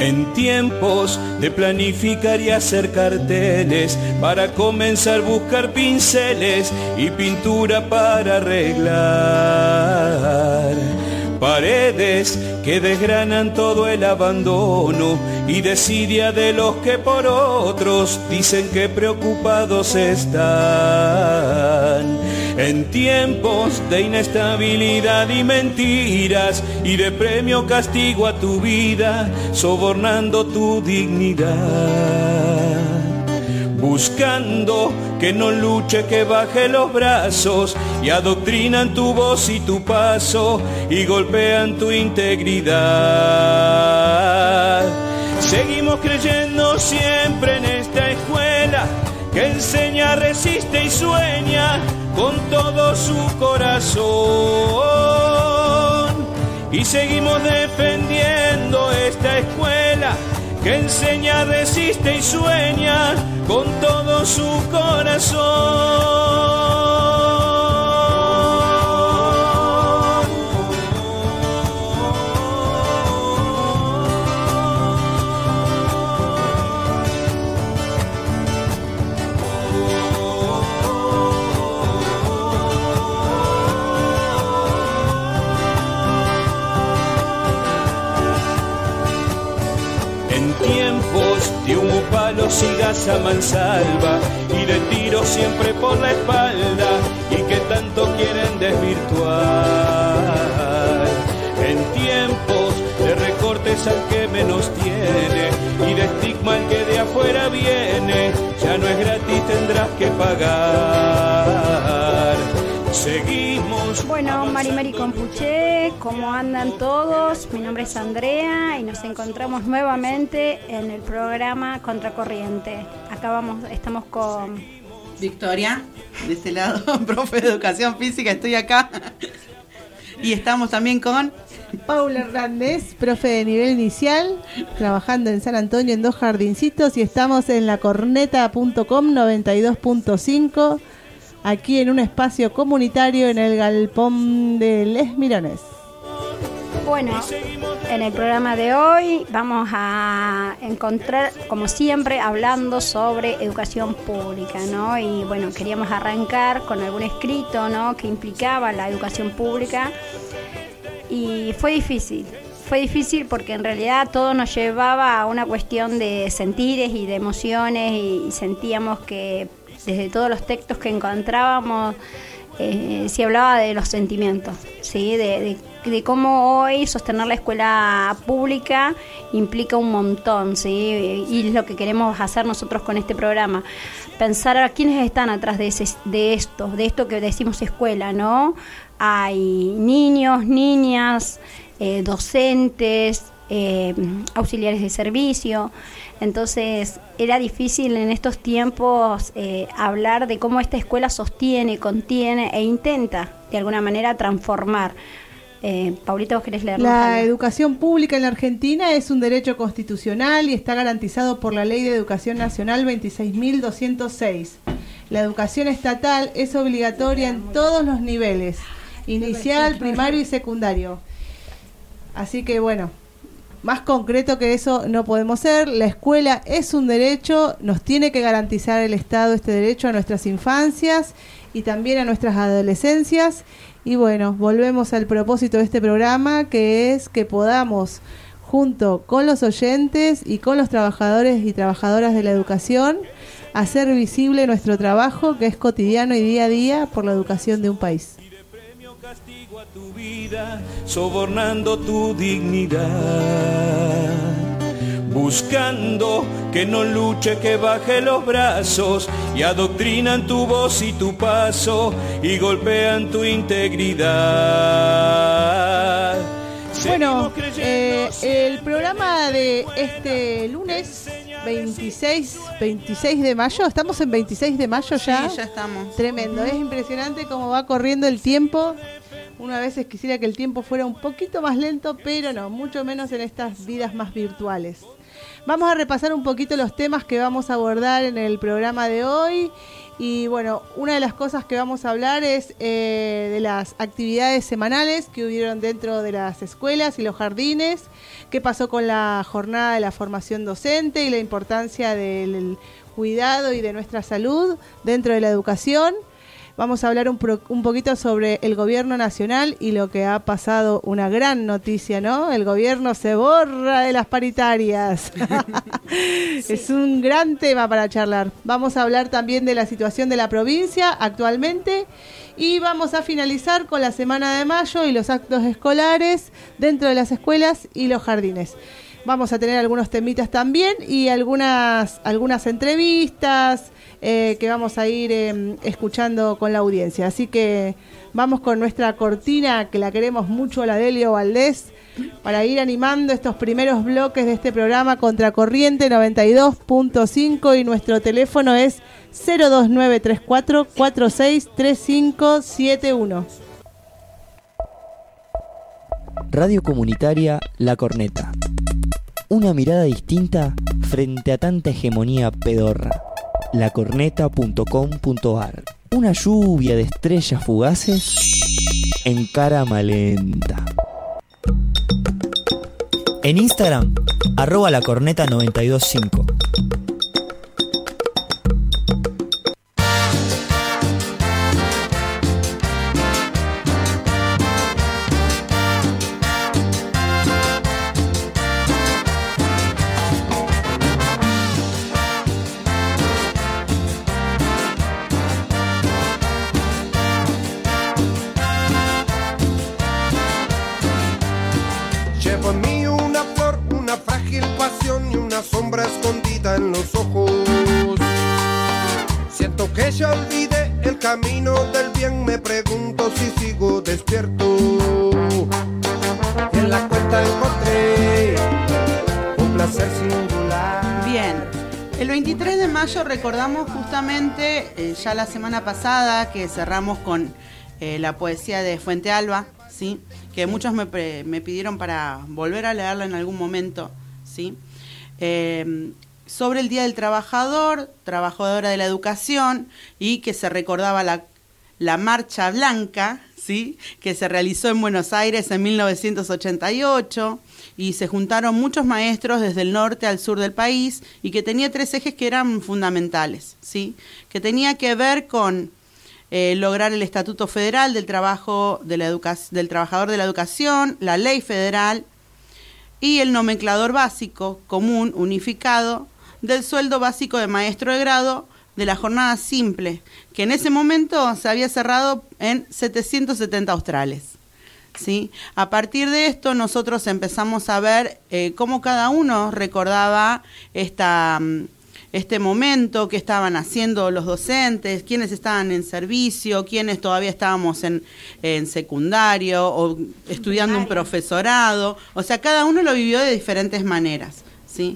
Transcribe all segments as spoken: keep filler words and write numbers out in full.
En tiempos de planificar y hacer carteles, para comenzar a buscar pinceles y pintura para arreglar paredes que desgranan todo el abandono y desidia de los que por otros dicen que preocupados están. En tiempos de inestabilidad y mentiras y de premio castigo a tu vida, sobornando tu dignidad, buscando que no luche, que baje los brazos, y adoctrinan tu voz y tu paso y golpean tu integridad. Seguimos creyendo siempre en esta escuela que enseña, resiste y sueña con todo su corazón, y seguimos defendiendo esta escuela que enseña, resiste y sueña con todo su corazón. De humo, palos y gas a mansalva, y de tiros siempre por la espalda, y que tanto quieren desvirtuar. En tiempos de recortes al que menos tiene, y de estigma al que de afuera viene, ya no es gratis, tendrás que pagar. Seguimos. Bueno, Mari Mari Compuché, ¿cómo andan todos? Mi nombre es Andrea y nos encontramos nuevamente en el programa Contracorriente. Acá vamos, estamos con Victoria, de este lado, profe de Educación Física, estoy acá. Y estamos también con Paula Hernández, profe de nivel inicial, trabajando en San Antonio en dos jardincitos, y estamos en la corneta punto com noventa y dos punto cinco. Aquí en un espacio comunitario en el galpón de Les Mirones. Bueno, en el programa de hoy vamos a encontrar, como siempre, hablando sobre educación pública, ¿no? Y bueno, queríamos arrancar con algún escrito, ¿no?, que implicaba la educación pública. Y fue difícil, fue difícil porque en realidad todo nos llevaba a una cuestión de sentires y de emociones, y sentíamos que desde todos los textos que encontrábamos eh, se hablaba de los sentimientos, ¿sí? de, de, de cómo hoy sostener la escuela pública implica un montón, ¿sí? Y es lo que queremos hacer nosotros con este programa, pensar a quiénes están atrás de, ese, de esto, de esto que decimos escuela, ¿no? Hay niños, niñas, eh, docentes, eh, auxiliares de servicio. Entonces era difícil en estos tiempos eh, hablar de cómo esta escuela sostiene, contiene e intenta de alguna manera transformar. Eh, Paulita, ¿vos querés leerlo? La algo? Educación pública en la Argentina es un derecho constitucional y está garantizado por la Ley de Educación Nacional veintiséis mil doscientos seis. La educación estatal es obligatoria en todos los niveles, inicial, primario y secundario. Así que bueno, más concreto que eso no podemos ser. La escuela es un derecho, nos tiene que garantizar el Estado este derecho a nuestras infancias y también a nuestras adolescencias. Y bueno, volvemos al propósito de este programa, que es que podamos, junto con los oyentes y con los trabajadores y trabajadoras de la educación, hacer visible nuestro trabajo, que es cotidiano y día a día por la educación de un país. Castigo a tu vida, sobornando tu dignidad, buscando que no luche, que baje los brazos, y adoctrinan tu voz y tu paso y golpean tu integridad. Bueno, eh, el programa de este lunes veintiséis, veintiséis de mayo, estamos en veintiséis de mayo ya. Sí, ya estamos. Tremendo, es impresionante cómo va corriendo el tiempo. Uno a veces quisiera que el tiempo fuera un poquito más lento, pero no, mucho menos en estas vidas más virtuales. Vamos a repasar un poquito los temas que vamos a abordar en el programa de hoy Y bueno, una de las cosas que vamos a hablar es eh, de las actividades semanales que hubieron dentro de las escuelas y los jardines, qué pasó con la jornada de la formación docente y la importancia del cuidado y de nuestra salud dentro de la educación. Vamos a hablar un, pro, un poquito sobre el gobierno nacional y lo que ha pasado, una gran noticia, ¿no? El gobierno se borra de las paritarias. Sí. Es un gran tema para charlar. Vamos a hablar también de la situación de la provincia actualmente y vamos a finalizar con la Semana de Mayo y los actos escolares dentro de las escuelas y los jardines. Vamos a tener algunos temitas también y algunas, algunas entrevistas eh, que vamos a ir eh, escuchando con la audiencia. Así que vamos con nuestra cortina, que la queremos mucho, la de Elio Valdés, para ir animando estos primeros bloques de este programa Contracorriente noventa y dos punto cinco, y nuestro teléfono es cero dos nueve tres cuatro cuatro seis tres cinco siete uno. Radio Comunitaria La Corneta. Una mirada distinta frente a tanta hegemonía pedorra. la corneta punto com punto a r. Una lluvia de estrellas fugaces en cámara lenta. En Instagram, arroba la corneta noventa y dos punto cinco. Sombra escondida en los ojos. Siento que ya olvidé el camino del bien. Me pregunto si sigo despierto. Y en la cuenta encontré un placer singular. Bien, el veintitrés de mayo recordamos justamente eh, ya la semana pasada que cerramos con eh, la poesía de Fuente Alba, ¿sí? Que muchos me, pre- me pidieron para volver a leerla en algún momento, ¿sí? Eh, sobre el Día del Trabajador, trabajadora de la educación, y que se recordaba la, la Marcha Blanca, ¿sí? Que se realizó en Buenos Aires en mil novecientos ochenta y ocho, y se juntaron muchos maestros desde el norte al sur del país, y que tenía tres ejes que eran fundamentales, ¿sí? Que tenía que ver con eh, lograr el Estatuto Federal del, trabajo de la educa- del Trabajador de la Educación, la Ley Federal, y el nomenclador básico, común, unificado, del sueldo básico de maestro de grado de la jornada simple, que en ese momento se había cerrado en setecientos setenta australes. ¿Sí? A partir de esto nosotros empezamos a ver eh, cómo cada uno recordaba esta, este momento que estaban haciendo los docentes, quiénes estaban en servicio, quiénes todavía estábamos en, en secundario o estudiando un profesorado. O sea, cada uno lo vivió de diferentes maneras, ¿sí?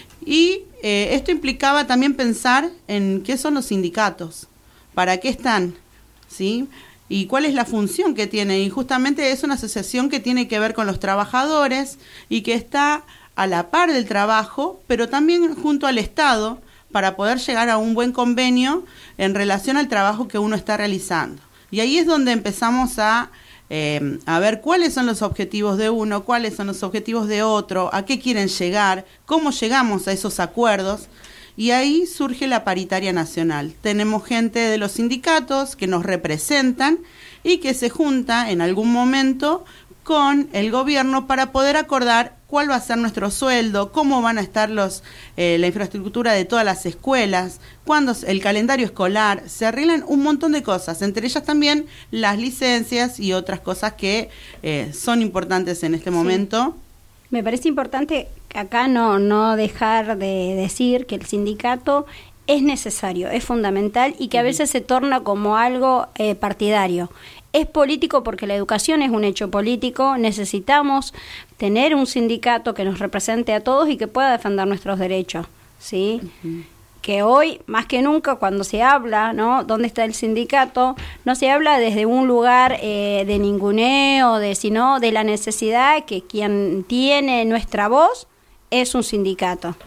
Y eh, esto implicaba también pensar en qué son los sindicatos, para qué están, ¿sí? Y cuál es la función que tiene. Y justamente es una asociación que tiene que ver con los trabajadores y que está a la par del trabajo, pero también junto al Estado, para poder llegar a un buen convenio en relación al trabajo que uno está realizando. Y ahí es donde empezamos a, eh, a ver cuáles son los objetivos de uno, cuáles son los objetivos de otro, a qué quieren llegar, cómo llegamos a esos acuerdos. Y ahí surge la paritaria nacional. Tenemos gente de los sindicatos que nos representan y que se junta en algún momento con el gobierno para poder acordar cuál va a ser nuestro sueldo, cómo van a estar los eh, la infraestructura de todas las escuelas, cuándo el calendario escolar. Se arreglan un montón de cosas, entre ellas también las licencias y otras cosas que eh, son importantes en este momento. Sí. Me parece importante acá no, no dejar de decir que el sindicato es necesario, es fundamental y que a veces se torna como algo eh, partidario. Es político porque la educación es un hecho político, necesitamos tener un sindicato que nos represente a todos y que pueda defender nuestros derechos, ¿sí? Uh-huh. Que hoy, más que nunca, cuando se habla, ¿no? ¿Dónde está el sindicato? No se habla desde un lugar eh, de ninguneo, de, sino de la necesidad que quien tiene nuestra voz es un sindicato.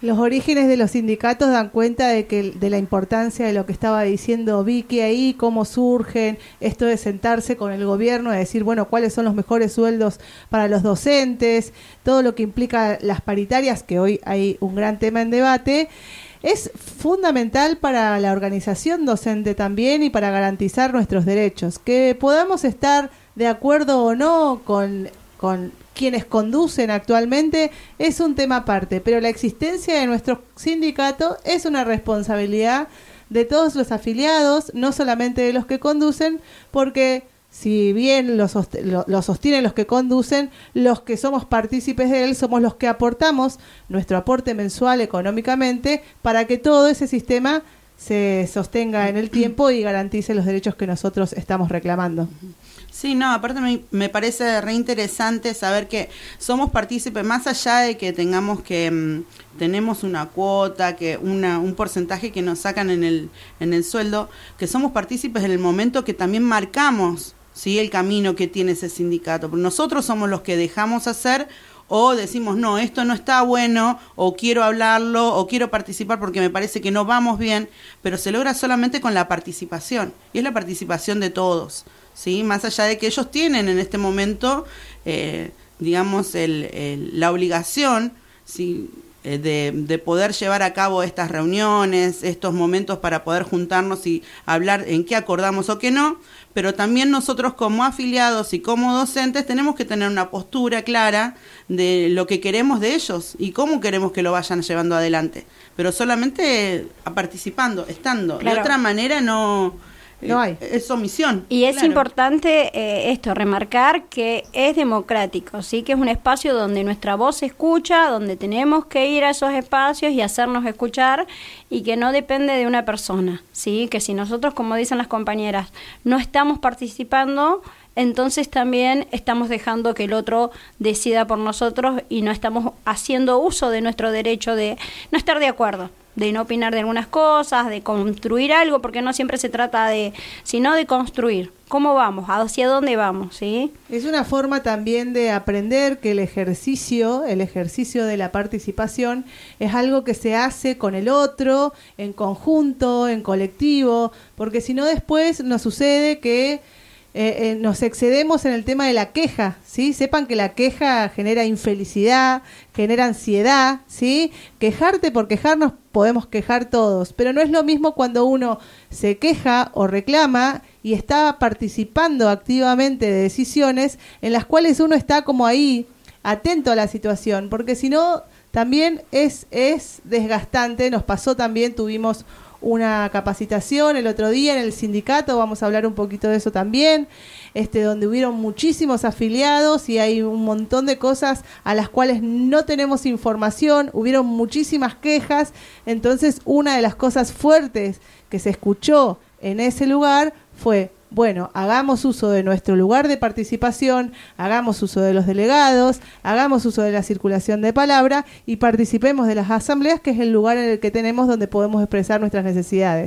Los orígenes de los sindicatos dan cuenta de que de la importancia de lo que estaba diciendo Vicky ahí, cómo surgen, esto de sentarse con el gobierno, de decir, bueno, cuáles son los mejores sueldos para los docentes, todo lo que implica las paritarias, que hoy hay un gran tema en debate, es fundamental para la organización docente también y para garantizar nuestros derechos. Que podamos estar de acuerdo o no con, con quienes conducen actualmente es un tema aparte, pero la existencia de nuestro sindicato es una responsabilidad de todos los afiliados, no solamente de los que conducen, porque si bien lo, sost- lo, lo sostienen los que conducen, los que somos partícipes de él somos los que aportamos nuestro aporte mensual económicamente para que todo ese sistema se sostenga en el tiempo y garantice los derechos que nosotros estamos reclamando. Sí, no, aparte me, me parece re interesante saber que somos partícipes, más allá de que tengamos que, um, tenemos una cuota, que una, un porcentaje que nos sacan en el, en el sueldo, que somos partícipes en el momento que también marcamos, ¿sí?, el camino que tiene ese sindicato. Porque nosotros somos los que dejamos hacer o decimos, no, esto no está bueno, o quiero hablarlo, o quiero participar porque me parece que no vamos bien, pero se logra solamente con la participación, y es la participación de todos, ¿sí? Más allá de que ellos tienen en este momento, eh, digamos, el, el, la obligación, ¿sí?, De, de poder llevar a cabo estas reuniones, estos momentos para poder juntarnos y hablar en qué acordamos o qué no, pero también nosotros como afiliados y como docentes tenemos que tener una postura clara de lo que queremos de ellos y cómo queremos que lo vayan llevando adelante, pero solamente participando, estando, claro. De otra manera no... No hay. Es omisión. Y es claro. importante eh, esto, remarcar que es democrático, ¿sí? Que es un espacio donde nuestra voz se escucha, donde tenemos que ir a esos espacios y hacernos escuchar, y que no depende de una persona, ¿sí? Que si nosotros, como dicen las compañeras, no estamos participando, entonces también estamos dejando que el otro decida por nosotros y no estamos haciendo uso de nuestro derecho de no estar de acuerdo, de no opinar de algunas cosas, de construir algo, porque no siempre se trata de, sino de construir. ¿Cómo vamos? ¿Hacia dónde vamos? ¿Sí? Es una forma también de aprender que el ejercicio, el ejercicio de la participación es algo que se hace con el otro, en conjunto, en colectivo, porque si no después nos sucede que Eh, eh, nos excedemos en el tema de la queja, ¿sí? Sepan que la queja genera infelicidad, genera ansiedad, ¿sí? Quejarte por quejarnos podemos quejar todos, pero no es lo mismo cuando uno se queja o reclama y está participando activamente de decisiones en las cuales uno está como ahí, atento a la situación, porque si no, también es, es desgastante. Nos pasó también, tuvimos una capacitación el otro día en el sindicato, vamos a hablar un poquito de eso también, este, donde hubieron muchísimos afiliados y hay un montón de cosas a las cuales no tenemos información, hubieron muchísimas quejas, entonces una de las cosas fuertes que se escuchó en ese lugar fue, bueno, hagamos uso de nuestro lugar de participación, hagamos uso de los delegados, hagamos uso de la circulación de palabra y participemos de las asambleas, que es el lugar en el que tenemos donde podemos expresar nuestras necesidades.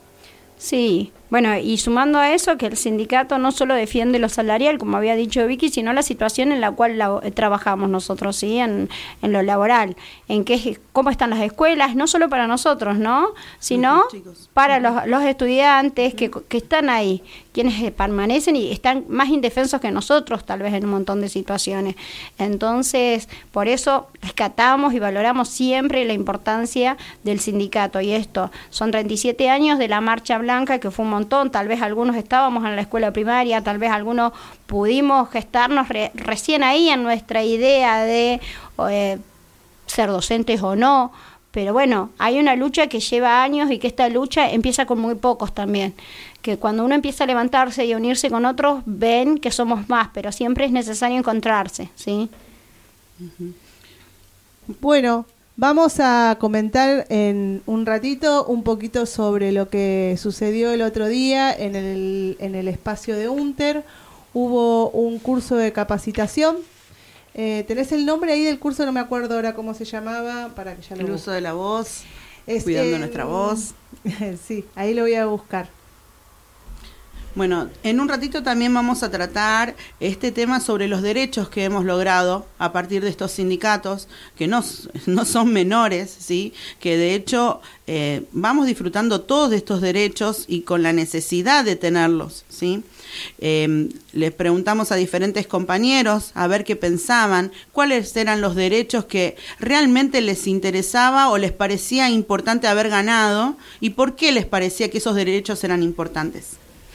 Sí, bueno, y sumando a eso, que el sindicato no solo defiende lo salarial, como había dicho Vicky, sino la situación en la cual la, eh, trabajamos nosotros, ¿sí? En, en lo laboral, en qué, cómo están las escuelas, no solo para nosotros, ¿no? Sino para los, los estudiantes que, que están ahí, quienes permanecen y están más indefensos que nosotros, tal vez en un montón de situaciones. Entonces, por eso rescatamos y valoramos siempre la importancia del sindicato. Y esto, son treinta y siete años de la Marcha Blanca, que fue un montón, tal vez algunos estábamos en la escuela primaria, tal vez algunos pudimos gestarnos re, recién ahí en nuestra idea de eh, ser docentes o no, pero bueno, hay una lucha que lleva años y que esta lucha empieza con muy pocos también, que cuando uno empieza a levantarse y a unirse con otros, ven que somos más, pero siempre es necesario encontrarse, ¿sí? Uh-huh. Bueno, vamos a comentar en un ratito un poquito sobre lo que sucedió el otro día en el, en el espacio de UNTER. Hubo un curso de capacitación. Eh, ¿Tenés el nombre ahí del curso? No me acuerdo ahora cómo se llamaba. Para que ya lo el busque. uso de la voz, es, cuidando eh, nuestra voz. Sí, ahí lo voy a buscar. Bueno, en un ratito también vamos a tratar este tema sobre los derechos que hemos logrado a partir de estos sindicatos, que no, no son menores, ¿sí? Que de hecho eh, vamos disfrutando todos de estos derechos y con la necesidad de tenerlos, ¿sí? Eh, les preguntamos a diferentes compañeros a ver qué pensaban, cuáles eran los derechos que realmente les interesaba o les parecía importante haber ganado y por qué les parecía que esos derechos eran importantes.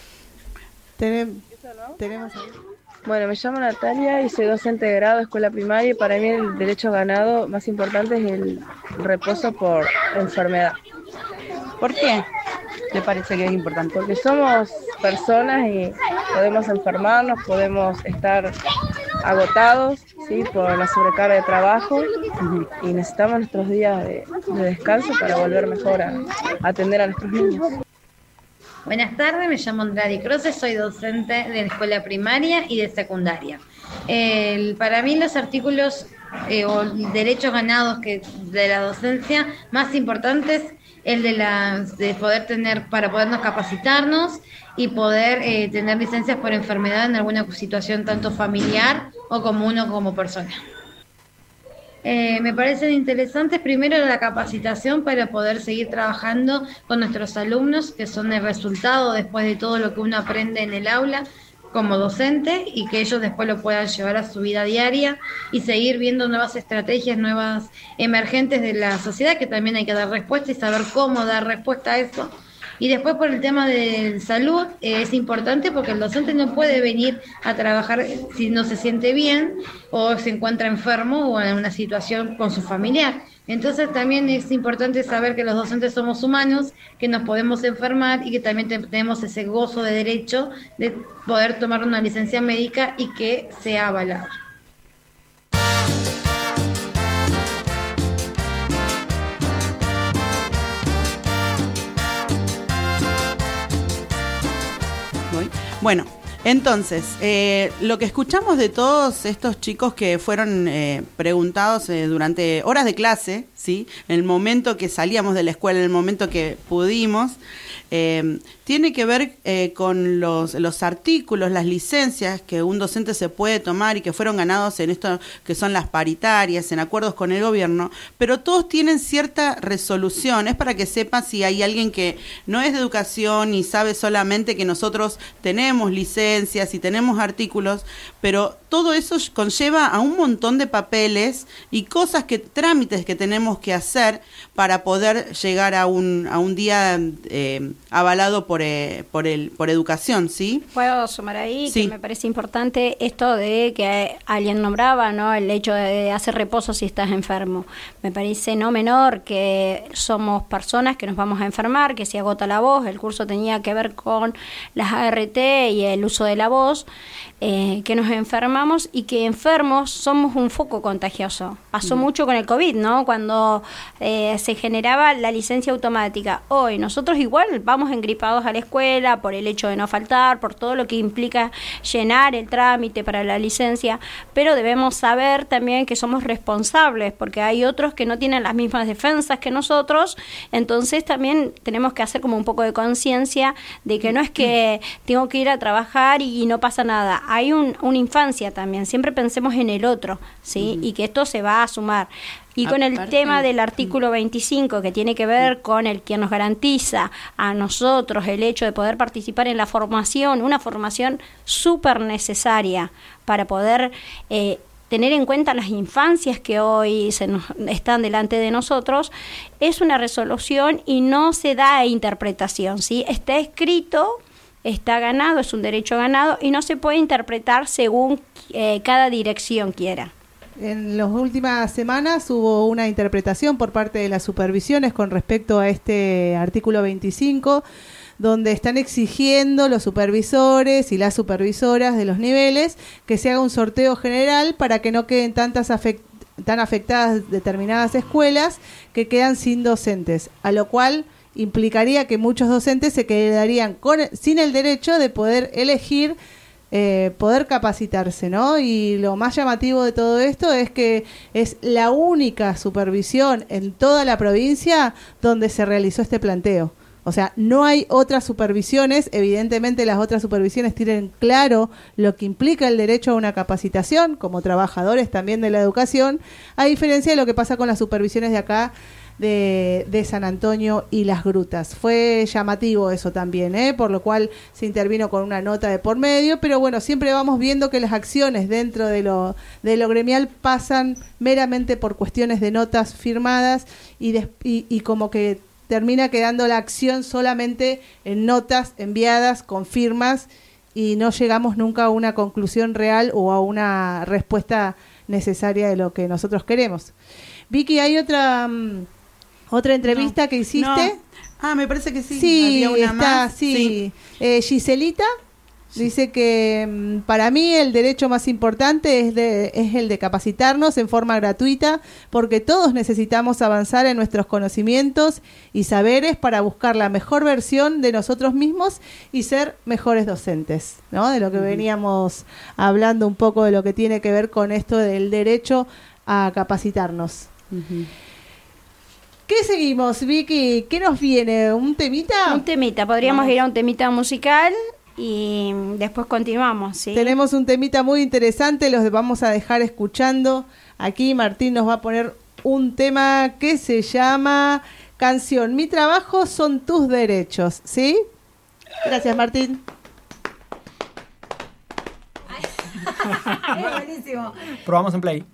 Tenem- tenemos ahí. Bueno, me llamo Natalia y soy docente de grado de escuela primaria y para mí el derecho ganado más importante es el reposo por enfermedad. ¿Por qué te parece que es importante? Porque somos personas y podemos enfermarnos, podemos estar agotados, ¿sí? Por la sobrecarga de trabajo uh-huh. y necesitamos nuestros días de, de descanso para volver mejor a, a atender a nuestros niños. Buenas tardes, me llamo Andrade Croce, soy docente de la escuela primaria y de secundaria. El, para mí los artículos eh, o derechos ganados que de la docencia más importantes el de la de poder tener para podernos capacitarnos y poder eh, tener licencias por enfermedad en alguna situación tanto familiar o como uno como persona. Eh, me parecen interesantes primero la capacitación para poder seguir trabajando con nuestros alumnos, que son el resultado después de todo lo que uno aprende en el aula como docente y que ellos después lo puedan llevar a su vida diaria y seguir viendo nuevas estrategias, nuevas emergentes de la sociedad, que también hay que dar respuesta y saber cómo dar respuesta a eso. Y después por el tema de salud, eh, es importante porque el docente no puede venir a trabajar si no se siente bien o se encuentra enfermo o en una situación con su familiar. Entonces también es importante saber que los docentes somos humanos, que nos podemos enfermar y que también te, tenemos ese gozo de derecho de poder tomar una licencia médica y que sea avalada. Bueno, entonces, eh, lo que escuchamos de todos estos chicos que fueron eh, preguntados eh, durante horas de clase, ¿sí? En el momento que salíamos de la escuela, en el momento que pudimos, eh, tiene que ver eh, con los, los artículos, las licencias que un docente se puede tomar y que fueron ganados en esto que son las paritarias, en acuerdos con el gobierno, pero todos tienen cierta resolución. Es para que sepa si hay alguien que no es de educación y sabe solamente que nosotros tenemos licencias y tenemos artículos, pero todo eso conlleva a un montón de papeles y cosas que, trámites que tenemos que hacer para poder llegar a un, a un día eh, avalado por, eh, por, el, por educación, ¿sí? Puedo sumar ahí, sí. Que me parece importante esto de que alguien nombraba, ¿no? El hecho de hacer reposo si estás enfermo. Me parece no menor que somos personas que nos vamos a enfermar, que se agota la voz. El curso tenía que ver con las A R T y el uso de la voz, eh, que nos enfermamos y que enfermos somos un foco contagioso. Pasó mm. mucho con el COVID, ¿no? Cuando eh, se generaba la licencia automática. Hoy nosotros igual vamos engripados a la escuela por el hecho de no faltar, por todo lo que implica llenar el trámite para la licencia, pero debemos saber también que somos responsables, porque hay otros que no tienen las mismas defensas que nosotros, entonces también tenemos que hacer como un poco de conciencia de que no es que tengo que ir a trabajar y, y no pasa nada. Hay un, una infancia también, siempre pensemos en el otro, ¿sí? Uh-huh. Y que esto se va a sumar. Y con el tema del artículo veinticinco, que tiene que ver con el quien nos garantiza a nosotros el hecho de poder participar en la formación, una formación súper necesaria para poder eh, tener en cuenta las infancias que hoy se nos están delante de nosotros, es una resolución y no se da interpretación, ¿sí? Está escrito, está ganado, es un derecho ganado y no se puede interpretar según eh, cada dirección quiera. En las últimas semanas hubo una interpretación por parte de las supervisiones con respecto a este artículo veinticinco, donde están exigiendo los supervisores y las supervisoras de los niveles que se haga un sorteo general para que no queden tantas afect- tan afectadas determinadas escuelas que quedan sin docentes, a lo cual implicaría que muchos docentes se quedarían con, sin el derecho de poder elegir Eh, poder capacitarse, ¿no? Y lo más llamativo de todo esto es que es la única supervisión en toda la provincia donde se realizó este planteo. O sea, no hay otras supervisiones. Evidentemente las otras supervisiones tienen claro lo que implica el derecho a una capacitación, como trabajadores también de la educación, a diferencia de lo que pasa con las supervisiones de acá, de, de San Antonio y Las Grutas. Fue llamativo eso también, ¿eh? Por lo cual se intervino con una nota de por medio, pero bueno, siempre vamos viendo que las acciones dentro de lo, de lo gremial pasan meramente por cuestiones de notas firmadas y, de, y, y como que termina quedando la acción solamente en notas enviadas con firmas y no llegamos nunca a una conclusión real o a una respuesta necesaria de lo que nosotros queremos. Vicky, ¿hay otra um, otra entrevista no, que hiciste? No. Ah, me parece que sí. Sí, había una está, más. sí. sí. Eh, Giselita sí. dice que um, para mí el derecho más importante es, de, es el de capacitarnos en forma gratuita, porque todos necesitamos avanzar en nuestros conocimientos y saberes para buscar la mejor versión de nosotros mismos y ser mejores docentes, ¿no? De lo que uh-huh. veníamos hablando un poco de lo que tiene que ver con esto del derecho a capacitarnos. Uh-huh. ¿Qué seguimos, Vicky? ¿Qué nos viene? ¿Un temita? Un temita, podríamos Vamos. ir a un temita musical y después continuamos, ¿sí? Tenemos un temita muy interesante, los vamos a dejar escuchando. Aquí Martín nos va a poner un tema que se llama Canción Mi trabajo son tus derechos, ¿sí? Gracias, Martín. Es buenísimo. Probamos en play.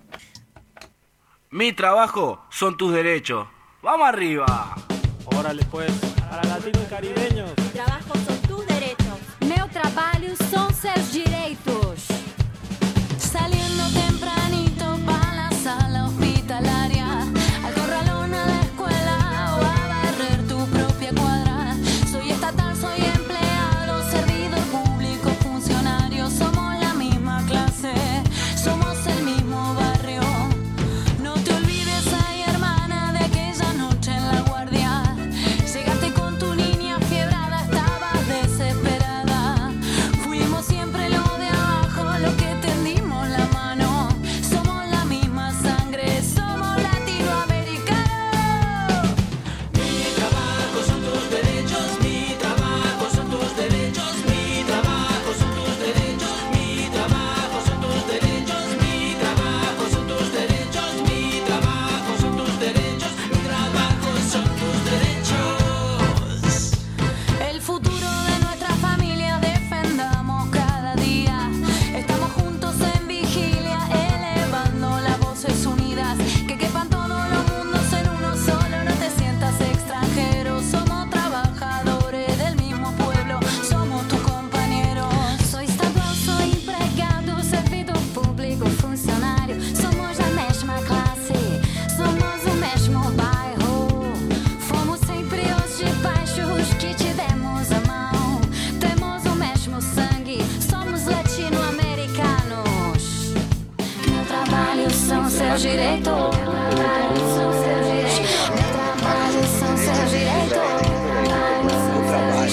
Mi trabajo son tus derechos. ¡Vamos arriba! Órale pues, para latinos y caribeños. Mi trabajo son tus derechos. Meu trabalho são seus direitos. Saliendo tempranito para la sala hospitalaria, al corralón a la escuela o a barrer tu propia cuadra. Soy estatal, soy empleado, servidor público, funcionario. Somos la misma clase, somos el mismo barrio. No te olvides, ay hermana, de aquella noche en la guardia. Llegaste con tu niña fiebrada, estabas desesperada. Fuimos siempre lo de abajo, lo que tendimos la mano. Somos la misma sangre, somos latinoamericanos. Mi trabajo son tus derechos, mi trabajo son tus derechos, mi trabajo son tus derechos, mi trabajo son tus derechos, mi trabajo son tus derechos, mi trabajo son tus derechos, mi trabajo son tus derechos. El futuro de nuestra familia defendamos cada día. Estamos juntos en vigilia, elevando las voces unidas. Que quepan todos los mundos en uno solo, no te sientas extranjero. Somos trabajadores del mismo pueblo, somos tus compañeros. Soy estadual, soy empregado, servidor público, funcionário. Somos a mesma classe, somos o mesmo bairro. Fomos sempre os de baixo, os que te demos a mão. Temos o mesmo sangue, somos latino-americanos. Meu trabalho são seus direitos. Meu trabalho são seus direitos. Meu trabalho são seus direitos. Meu trabalho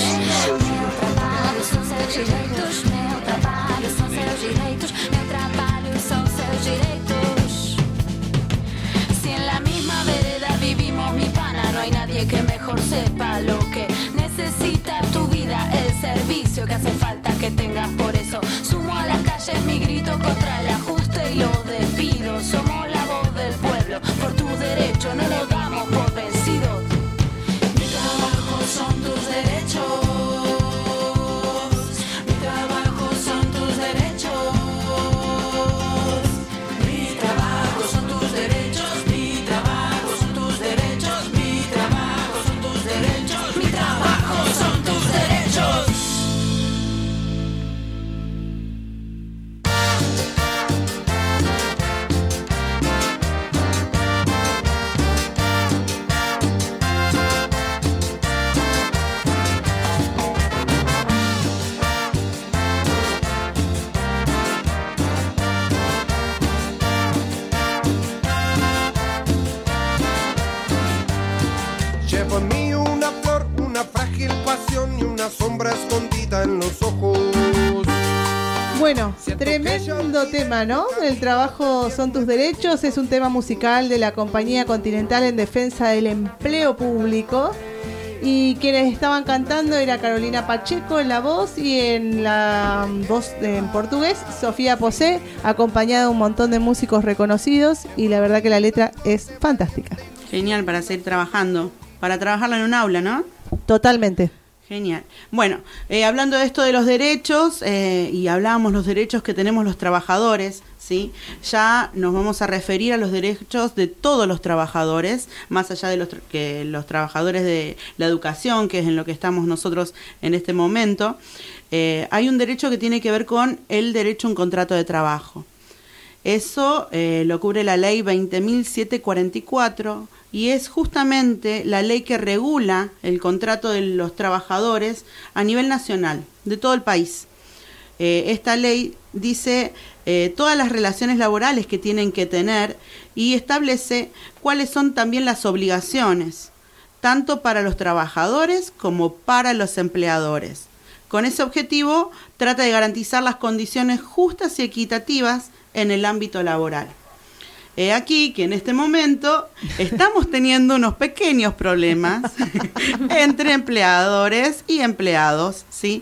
são seus direitos. Meu trabalho são seus direitos. Meu trabalho são seus direitos. Si en la misma vereda vivimos, mi pana, no hay nadie que mejor sepa lo que necesita tu vida, el servicio que hace falta que tengas. Por eso sumo a las calles mi grito contra el ajuste y los despidos. Somos la voz del pueblo, por tu derecho no lo damos por vencidos. Mi trabajo son tus derechos. Mi trabajo son tus derechos. Mi trabajo son tus derechos. Mi trabajo son tus derechos. Mi trabajo son tus derechos. Mi trabajo son tus derechos. Llevo en mí una flor, una frágil pasión y una sombra escondida en los ojos. Bueno, tremendo tema, ¿no? El trabajo son tus derechos, es un tema musical de la Compañía Continental en Defensa del Empleo Público. Y quienes estaban cantando era Carolina Pacheco en la voz y en la voz en portugués Sofía Posé, acompañada de un montón de músicos reconocidos, y la verdad que la letra es fantástica. Genial para seguir trabajando, para trabajarla en un aula, ¿no? Totalmente. Genial. Bueno, eh, hablando de esto de los derechos, eh, y hablábamos los derechos que tenemos los trabajadores, ¿sí? Ya nos vamos a referir a los derechos de todos los trabajadores, más allá de los tra- que los trabajadores de la educación, que es en lo que estamos nosotros en este momento. Eh, hay un derecho que tiene que ver con el derecho a un contrato de trabajo. Eso eh, lo cubre la ley veinte mil setecientos cuarenta y cuatro, y es justamente la ley que regula el contrato de los trabajadores a nivel nacional, de todo el país. Eh, esta ley dice eh, todas las relaciones laborales que tienen que tener y establece cuáles son también las obligaciones, tanto para los trabajadores como para los empleadores. Con ese objetivo, trata de garantizar las condiciones justas y equitativas en el ámbito laboral. He aquí que en este momento estamos teniendo unos pequeños problemas entre empleadores y empleados, ¿sí?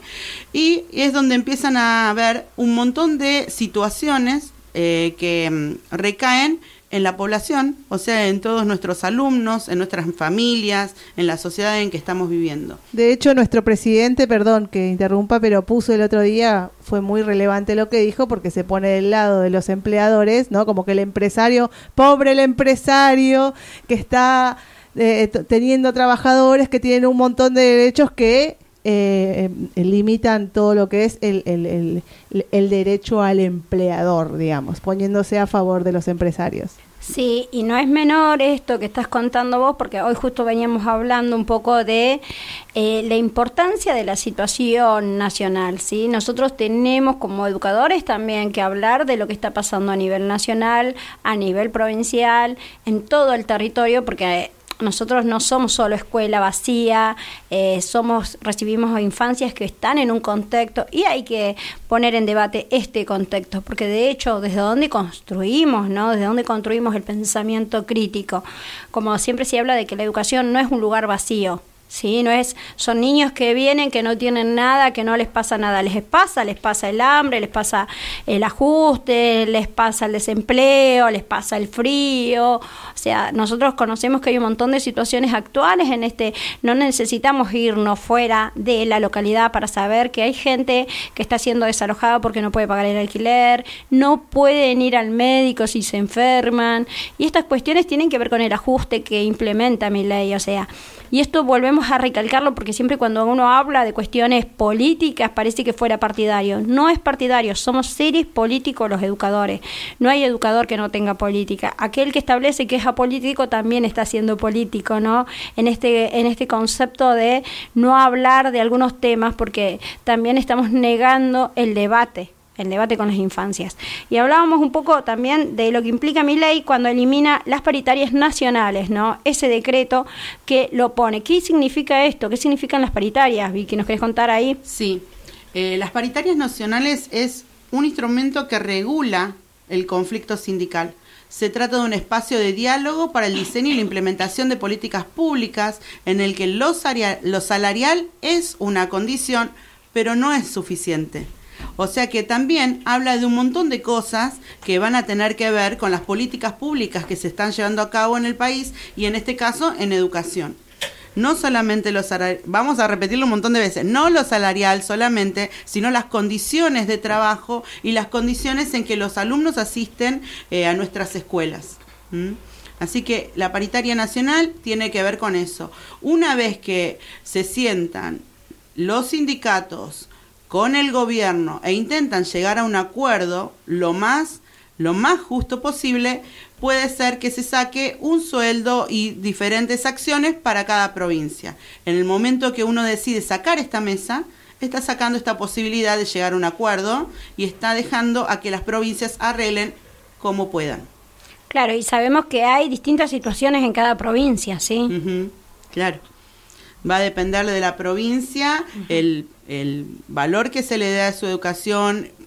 Y es donde empiezan a haber un montón de situaciones eh, que mm, recaen en la población, o sea, en todos nuestros alumnos, en nuestras familias, en la sociedad en que estamos viviendo. De hecho, nuestro presidente, perdón que interrumpa, pero puso el otro día, fue muy relevante lo que dijo, porque se pone del lado de los empleadores, ¿no? Como que el empresario, pobre el empresario, que está eh, t- teniendo trabajadores que tienen un montón de derechos que eh, eh, limitan todo lo que es el, el, el, el derecho al empleador, digamos, poniéndose a favor de los empresarios. Sí, y no es menor esto que estás contando vos, porque hoy justo veníamos hablando un poco de eh, la importancia de la situación nacional, ¿sí? Nosotros tenemos como educadores también que hablar de lo que está pasando a nivel nacional, a nivel provincial, en todo el territorio, porque nosotros no somos solo escuela vacía, eh, somos recibimos infancias que están en un contexto y hay que poner en debate este contexto, porque de hecho desde dónde construimos, ¿no? Desde dónde construimos el pensamiento crítico. Como siempre se habla de que la educación no es un lugar vacío. Sí, no es, son niños que vienen, que no tienen nada, que no les pasa nada, les pasa, les pasa el hambre, les pasa el ajuste, les pasa el desempleo, les pasa el frío. O sea, nosotros conocemos que hay un montón de situaciones actuales en este, no necesitamos irnos fuera de la localidad para saber que hay gente que está siendo desalojada porque no puede pagar el alquiler, no pueden ir al médico si se enferman, y estas cuestiones tienen que ver con el ajuste que implementa mi ley, o sea, y esto volvemos a recalcarlo porque siempre cuando uno habla de cuestiones políticas parece que fuera partidario. No es partidario, somos seres políticos los educadores. No hay educador que no tenga política. Aquel que establece que es apolítico también está siendo político, ¿no? En este, en este concepto de no hablar de algunos temas porque también estamos negando el debate. el debate con las infancias. Y hablábamos un poco también de lo que implica mi ley cuando elimina las paritarias nacionales, ¿no? Ese decreto que lo pone. ¿Qué significa esto? ¿Qué significan las paritarias, Vicky? ¿Nos querés contar ahí? Sí. Eh, las paritarias nacionales es un instrumento que regula el conflicto sindical. Se trata de un espacio de diálogo para el diseño y la implementación de políticas públicas en el que lo, saria- lo salarial es una condición, pero no es suficiente. O sea que también habla de un montón de cosas que van a tener que ver con las políticas públicas que se están llevando a cabo en el país y en este caso en educación. No solamente lo salarial, vamos a repetirlo un montón de veces, no lo salarial solamente, sino las condiciones de trabajo y las condiciones en que los alumnos asisten eh, a nuestras escuelas. ¿Mm? Así que la paritaria nacional tiene que ver con eso. Una vez que se sientan los sindicatos con el gobierno e intentan llegar a un acuerdo lo más, lo más justo posible, puede ser que se saque un sueldo y diferentes acciones para cada provincia. En el momento que uno decide sacar esta mesa, está sacando esta posibilidad de llegar a un acuerdo y está dejando a que las provincias arreglen como puedan. Claro, y sabemos que hay distintas situaciones en cada provincia, ¿sí? Uh-huh, claro. Va a depender de la provincia, uh-huh. el, el valor que se le dé a su educación,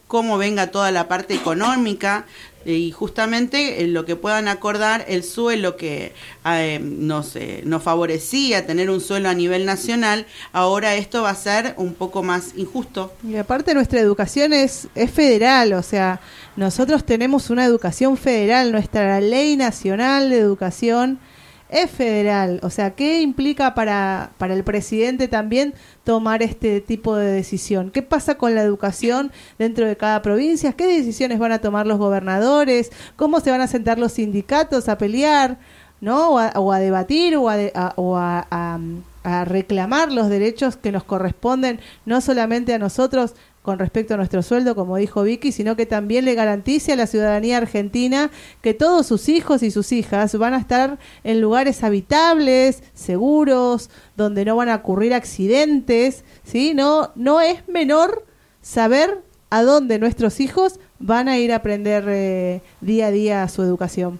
cómo venga toda la parte económica y justamente lo que puedan acordar el suelo que eh, nos, eh, nos favorecía tener un suelo a nivel nacional, ahora esto va a ser un poco más injusto. Y aparte nuestra educación es, es federal, o sea, nosotros tenemos una educación federal, nuestra ley nacional de educación es federal, o sea, ¿qué implica para, para el presidente también tomar este tipo de decisión? ¿Qué pasa con la educación dentro de cada provincia? ¿Qué decisiones van a tomar los gobernadores? ¿Cómo se van a sentar los sindicatos a pelear, ¿no? O a, o a debatir o, a, de, a, o a, a, a reclamar los derechos que nos corresponden, no solamente a nosotros, con respecto a nuestro sueldo, como dijo Vicky, sino que también le garantice a la ciudadanía argentina que todos sus hijos y sus hijas van a estar en lugares habitables, seguros, donde no van a ocurrir accidentes, ¿sí? No, no es menor saber a dónde nuestros hijos van a ir a aprender eh, día a día su educación.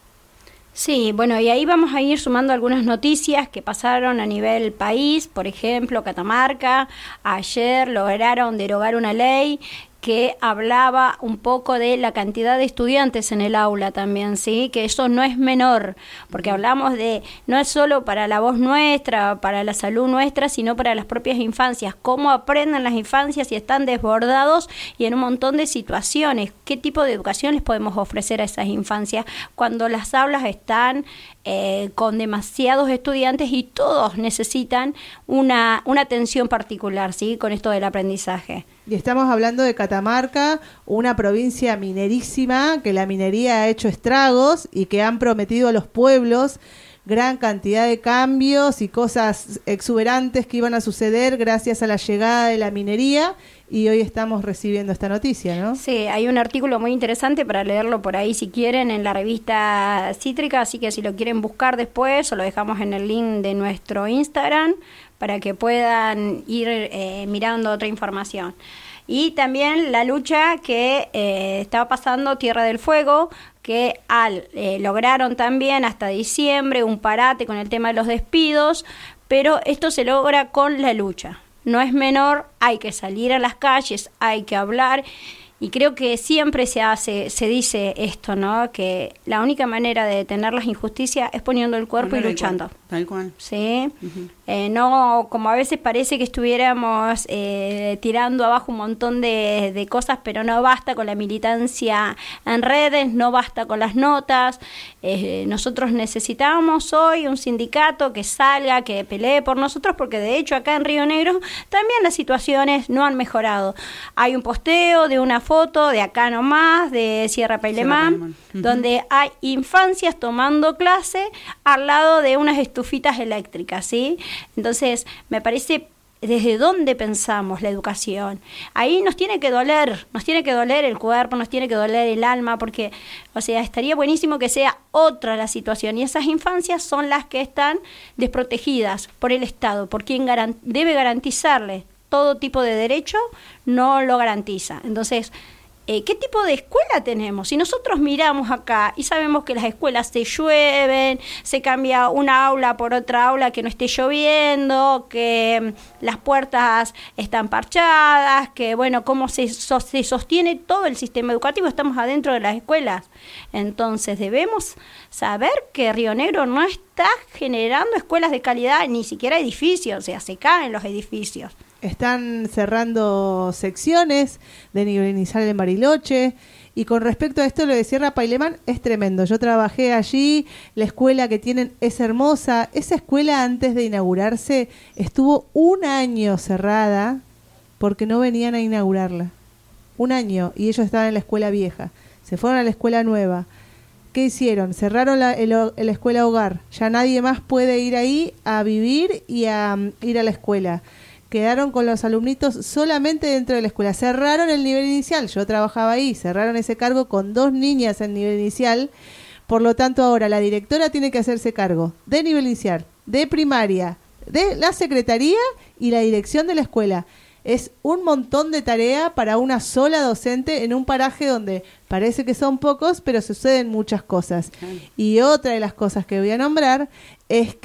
Sí, bueno, y ahí vamos a ir sumando algunas noticias que pasaron a nivel país. Por ejemplo, Catamarca ayer lograron derogar una ley que hablaba un poco de la cantidad de estudiantes en el aula también, ¿sí? Que eso no es menor, porque hablamos de, no es solo para la voz nuestra, para la salud nuestra, sino para las propias infancias, cómo aprenden las infancias y están desbordados y en un montón de situaciones. ¿Qué tipo de educación les podemos ofrecer a esas infancias cuando las aulas están eh, con demasiados estudiantes y todos necesitan una, una atención particular, ¿sí? Con esto del aprendizaje. Y estamos hablando de Catamarca, una provincia minerísima, que la minería ha hecho estragos y que han prometido a los pueblos gran cantidad de cambios y cosas exuberantes que iban a suceder gracias a la llegada de la minería, y hoy estamos recibiendo esta noticia, ¿no? Sí, hay un artículo muy interesante para leerlo por ahí si quieren en la revista Cítrica, así que si lo quieren buscar después o lo dejamos en el link de nuestro Instagram para que puedan ir eh, mirando otra información. Y también la lucha que eh, estaba pasando Tierra del Fuego, que al, eh, lograron también hasta diciembre un parate con el tema de los despidos, pero esto se logra con la lucha. No es menor, hay que salir a las calles, hay que hablar. Y creo que siempre se hace, se dice esto, ¿no? Que la única manera de detener las injusticias es poniendo el cuerpo Poner y luchando. Tal cual. Sí. Uh-huh. Eh, no, como a veces parece que estuviéramos eh, tirando abajo un montón de, de cosas, pero no basta con la militancia en redes, no basta con las notas. Eh, nosotros necesitamos hoy un sindicato que salga, que pelee por nosotros, porque de hecho acá en Río Negro también las situaciones no han mejorado. Hay un posteo de una foto de acá nomás, de Sierra Pailemán, uh-huh. donde hay infancias tomando clase al lado de unas estufitas eléctricas, ¿sí? Entonces, me parece, ¿desde dónde pensamos la educación? Ahí nos tiene que doler, nos tiene que doler el cuerpo, nos tiene que doler el alma, porque, o sea, estaría buenísimo que sea otra la situación, y esas infancias son las que están desprotegidas por el Estado, por quien garan- debe garantizarle todo tipo de derecho, no lo garantiza. Entonces, eh, ¿qué tipo de escuela tenemos? Si nosotros miramos acá y sabemos que las escuelas se llueven, se cambia una aula por otra aula que no esté lloviendo, que mm, las puertas están parchadas, que bueno, cómo se, so, se sostiene todo el sistema educativo, estamos adentro de las escuelas. Entonces debemos saber que Río Negro no está generando escuelas de calidad, ni siquiera edificios, o sea, se caen los edificios. Están cerrando secciones de nivel inicial en Bariloche, y con respecto a esto lo de Sierra Pailemán es tremendo. Yo trabajé allí, la escuela que tienen es hermosa. Esa escuela antes de inaugurarse estuvo un año cerrada porque no venían a inaugurarla. Un año, y ellos estaban en la escuela vieja. Se fueron a la escuela nueva. ¿Qué hicieron? Cerraron la, el, la escuela hogar. Ya nadie más puede ir ahí a vivir y a um, ir a la escuela. Quedaron con los alumnitos solamente dentro de la escuela. Cerraron el nivel inicial. Yo trabajaba ahí. Cerraron ese cargo con dos niñas en nivel inicial. Por lo tanto, ahora la directora tiene que hacerse cargo de nivel inicial, de primaria, de la secretaría y la dirección de la escuela. Es un montón de tarea para una sola docente en un paraje donde parece que son pocos, pero suceden muchas cosas. Y otra de las cosas que voy a nombrar es que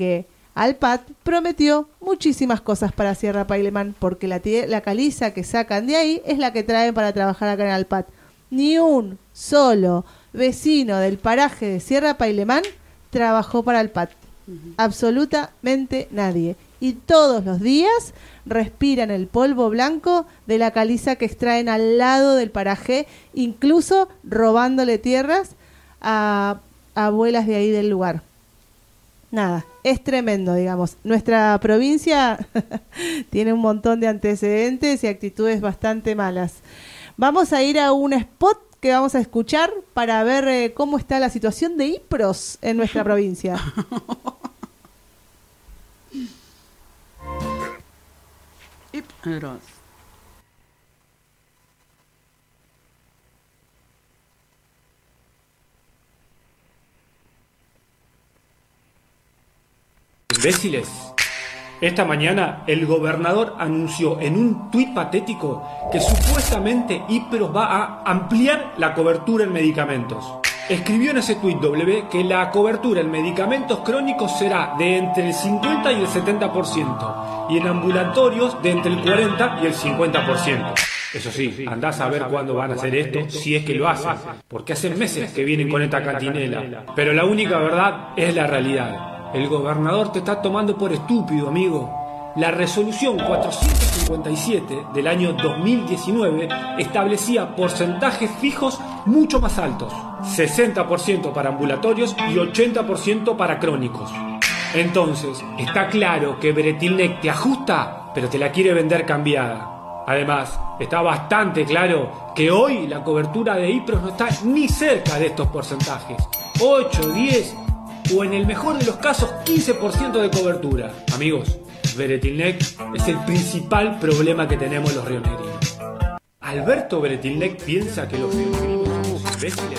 Alpat prometió muchísimas cosas para Sierra Pailemán, porque la, tie- la caliza que sacan de ahí es la que traen para trabajar acá en Alpat. Ni un solo vecino del paraje de Sierra Pailemán trabajó para Alpat. Uh-huh. Absolutamente nadie. Y todos los días respiran el polvo blanco de la caliza que extraen al lado del paraje, incluso robándole tierras a, a abuelas de ahí del lugar. Nada, es tremendo, digamos. Nuestra provincia tiene un montón de antecedentes y actitudes bastante malas. Vamos a ir a un spot que vamos a escuchar para ver eh, cómo está la situación de IPROS en nuestra provincia. IPROS. Imbéciles. Esta mañana el gobernador anunció en un tuit patético que supuestamente IPROS va a ampliar la cobertura en medicamentos. Escribió en ese tuit W que la cobertura en medicamentos crónicos será de entre el cincuenta y el setenta por ciento y en ambulatorios de entre el cuarenta y el cincuenta por ciento. Eso sí, andás a ver cuándo van a hacer esto, si es que lo hacen, porque hace meses que vienen con esta cantinela. Pero la única verdad es la realidad. El gobernador te está tomando por estúpido, amigo. La resolución cuatrocientos cincuenta y siete del año dos mil diecinueve establecía porcentajes fijos mucho más altos. sesenta por ciento para ambulatorios y ochenta por ciento para crónicos. Entonces, está claro que Bretilnec te ajusta, pero te la quiere vender cambiada. Además, está bastante claro que hoy la cobertura de IPROS no está ni cerca de estos porcentajes. ocho, diez o en el mejor de los casos quince por ciento de cobertura. Amigos, Bretilnec es el principal problema que tenemos los rionegrinos. ¿Alberto Bretilnec piensa que los rionegrinos somos imbéciles?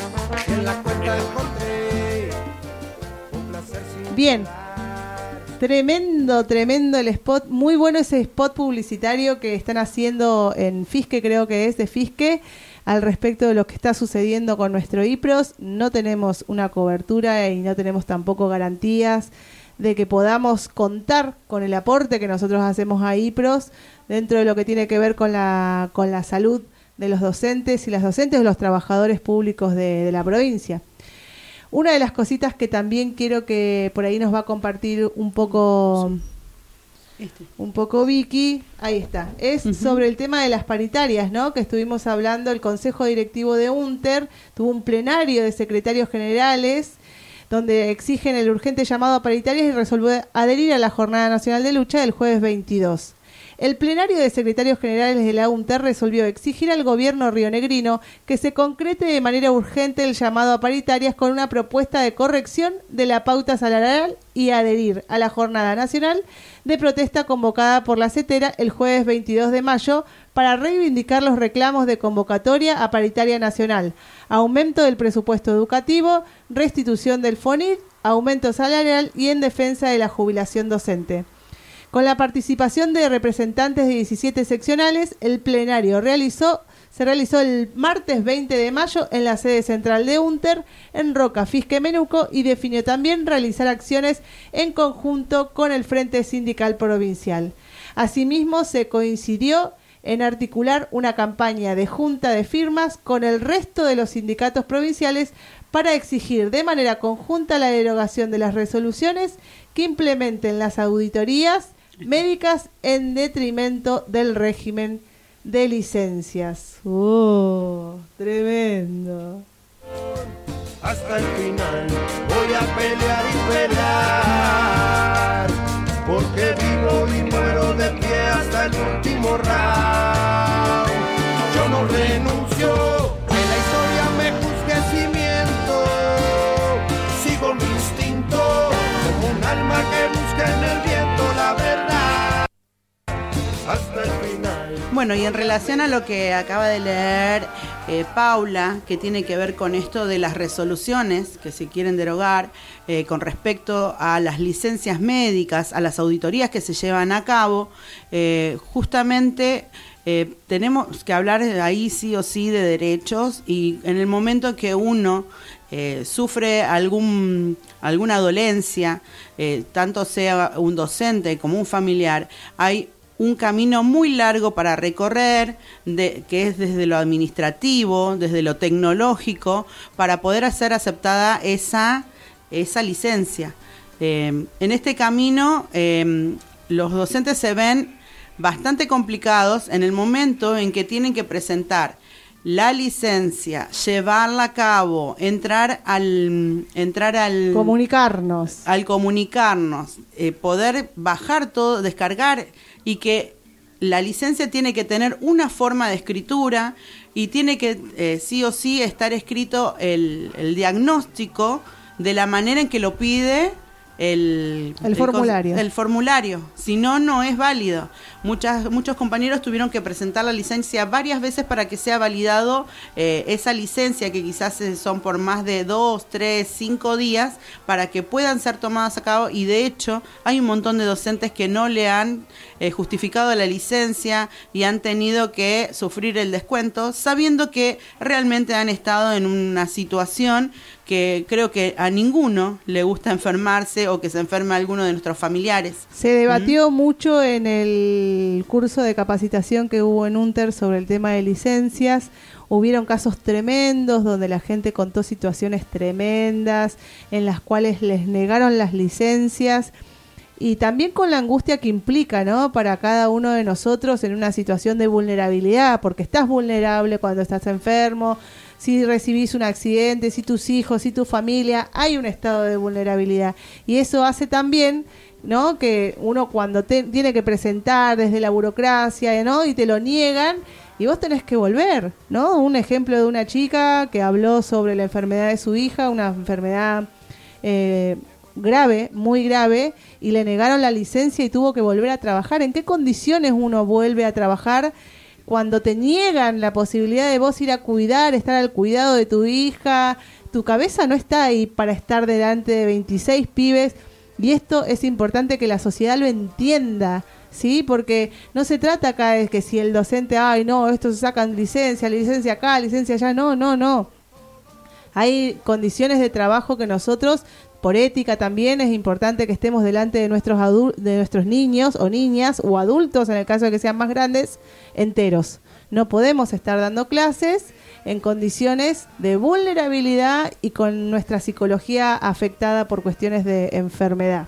Bien. Tremendo, tremendo el spot. Muy bueno ese spot publicitario que están haciendo en Fisque, creo que es de Fisque, al respecto de lo que está sucediendo con nuestro IPROS. No tenemos una cobertura y no tenemos tampoco garantías de que podamos contar con el aporte que nosotros hacemos a IPROS dentro de lo que tiene que ver con la, con la salud de los docentes y las docentes de los trabajadores públicos de, de la provincia. Una de las cositas que también quiero que por ahí nos va a compartir un poco... Este. Un poco Vicky, ahí está, es uh-huh. sobre el tema de las paritarias, ¿no? Que estuvimos hablando. El Consejo Directivo de UNTER tuvo un plenario de secretarios generales donde exigen el urgente llamado a paritarias y resolvió adherir a la Jornada Nacional de Lucha del jueves veintidós. El plenario de secretarios generales de la UNTER resolvió exigir al gobierno rionegrino que se concrete de manera urgente el llamado a paritarias con una propuesta de corrección de la pauta salarial y adherir a la Jornada Nacional de Protesta convocada por la CETERA el jueves veintidós de mayo para reivindicar los reclamos de convocatoria a paritaria nacional, aumento del presupuesto educativo, restitución del FONIT, aumento salarial y en defensa de la jubilación docente. Con la participación de representantes de diecisiete seccionales, el plenario realizó, se realizó el martes veinte de mayo en la sede central de UNTER, en Roca, Fisque, Menuco, y definió también realizar acciones en conjunto con el Frente Sindical Provincial. Asimismo, se coincidió en articular una campaña de junta de firmas con el resto de los sindicatos provinciales para exigir de manera conjunta la derogación de las resoluciones que implementen las auditorías médicas en detrimento del régimen de licencias. ¡Oh! Tremendo. Hasta el final voy a pelear y pelear, porque vivo y muero de pie hasta el último round. Yo no renuncio, que la historia me juzgue si miento, sigo mi instinto, como un alma que busca en el viento la verdad, hasta el final. Bueno, y en relación a lo que acaba de leer eh, Paula, que tiene que ver con esto de las resoluciones que se quieren derogar eh, con respecto a las licencias médicas, a las auditorías que se llevan a cabo, eh, justamente eh, tenemos que hablar ahí sí o sí de derechos, y en el momento que uno eh, sufre algún alguna dolencia, eh, tanto sea un docente como un familiar, hay un camino muy largo para recorrer, de, que es desde lo administrativo, desde lo tecnológico, para poder hacer aceptada esa, esa licencia. Eh, en este camino, eh, los docentes se ven bastante complicados en el momento en que tienen que presentar la licencia, llevarla a cabo, entrar al entrar al comunicarnos, al comunicarnos, eh, poder bajar todo, descargar, y que la licencia tiene que tener una forma de escritura y tiene que eh, sí o sí estar escrito el, el diagnóstico de la manera en que lo pide el, el formulario. El, el formulario, si no, no es válido. Muchas, muchos compañeros tuvieron que presentar la licencia varias veces para que sea validado eh, esa licencia, que quizás son por más de dos, tres, cinco días, para que puedan ser tomadas a cabo. Y de hecho hay un montón de docentes que no le han eh, justificado la licencia y han tenido que sufrir el descuento, sabiendo que realmente han estado en una situación que creo que a ninguno le gusta enfermarse o que se enferme alguno de nuestros familiares. Se debatió ¿Mm? mucho en el curso de capacitación que hubo en UNTER sobre el tema de licencias. Hubieron casos tremendos donde la gente contó situaciones tremendas en las cuales les negaron las licencias, y también con la angustia que implica, ¿no?, para cada uno de nosotros en una situación de vulnerabilidad, porque estás vulnerable cuando estás enfermo, si recibís un accidente, si tus hijos, si tu familia, hay un estado de vulnerabilidad. Y eso hace también, ¿no?, que uno cuando te, tiene que presentar desde la burocracia, ¿no?, y te lo niegan, y vos tenés que volver, ¿no? Un ejemplo de una chica que habló sobre la enfermedad de su hija, una enfermedad eh, grave, muy grave, y le negaron la licencia y tuvo que volver a trabajar. ¿En qué condiciones uno vuelve a trabajar cuando te niegan la posibilidad de vos ir a cuidar, estar al cuidado de tu hija? Tu cabeza no está ahí para estar delante de veintiséis pibes, y esto es importante que la sociedad lo entienda, ¿sí? Porque no se trata acá de que si el docente, ay no, estos sacan licencia, licencia acá, licencia allá, no, no, no. Hay condiciones de trabajo que nosotros, por ética también, es importante que estemos delante de nuestros adul- de nuestros niños o niñas o adultos, en el caso de que sean más grandes, enteros. No podemos estar dando clases en condiciones de vulnerabilidad y con nuestra psicología afectada por cuestiones de enfermedad.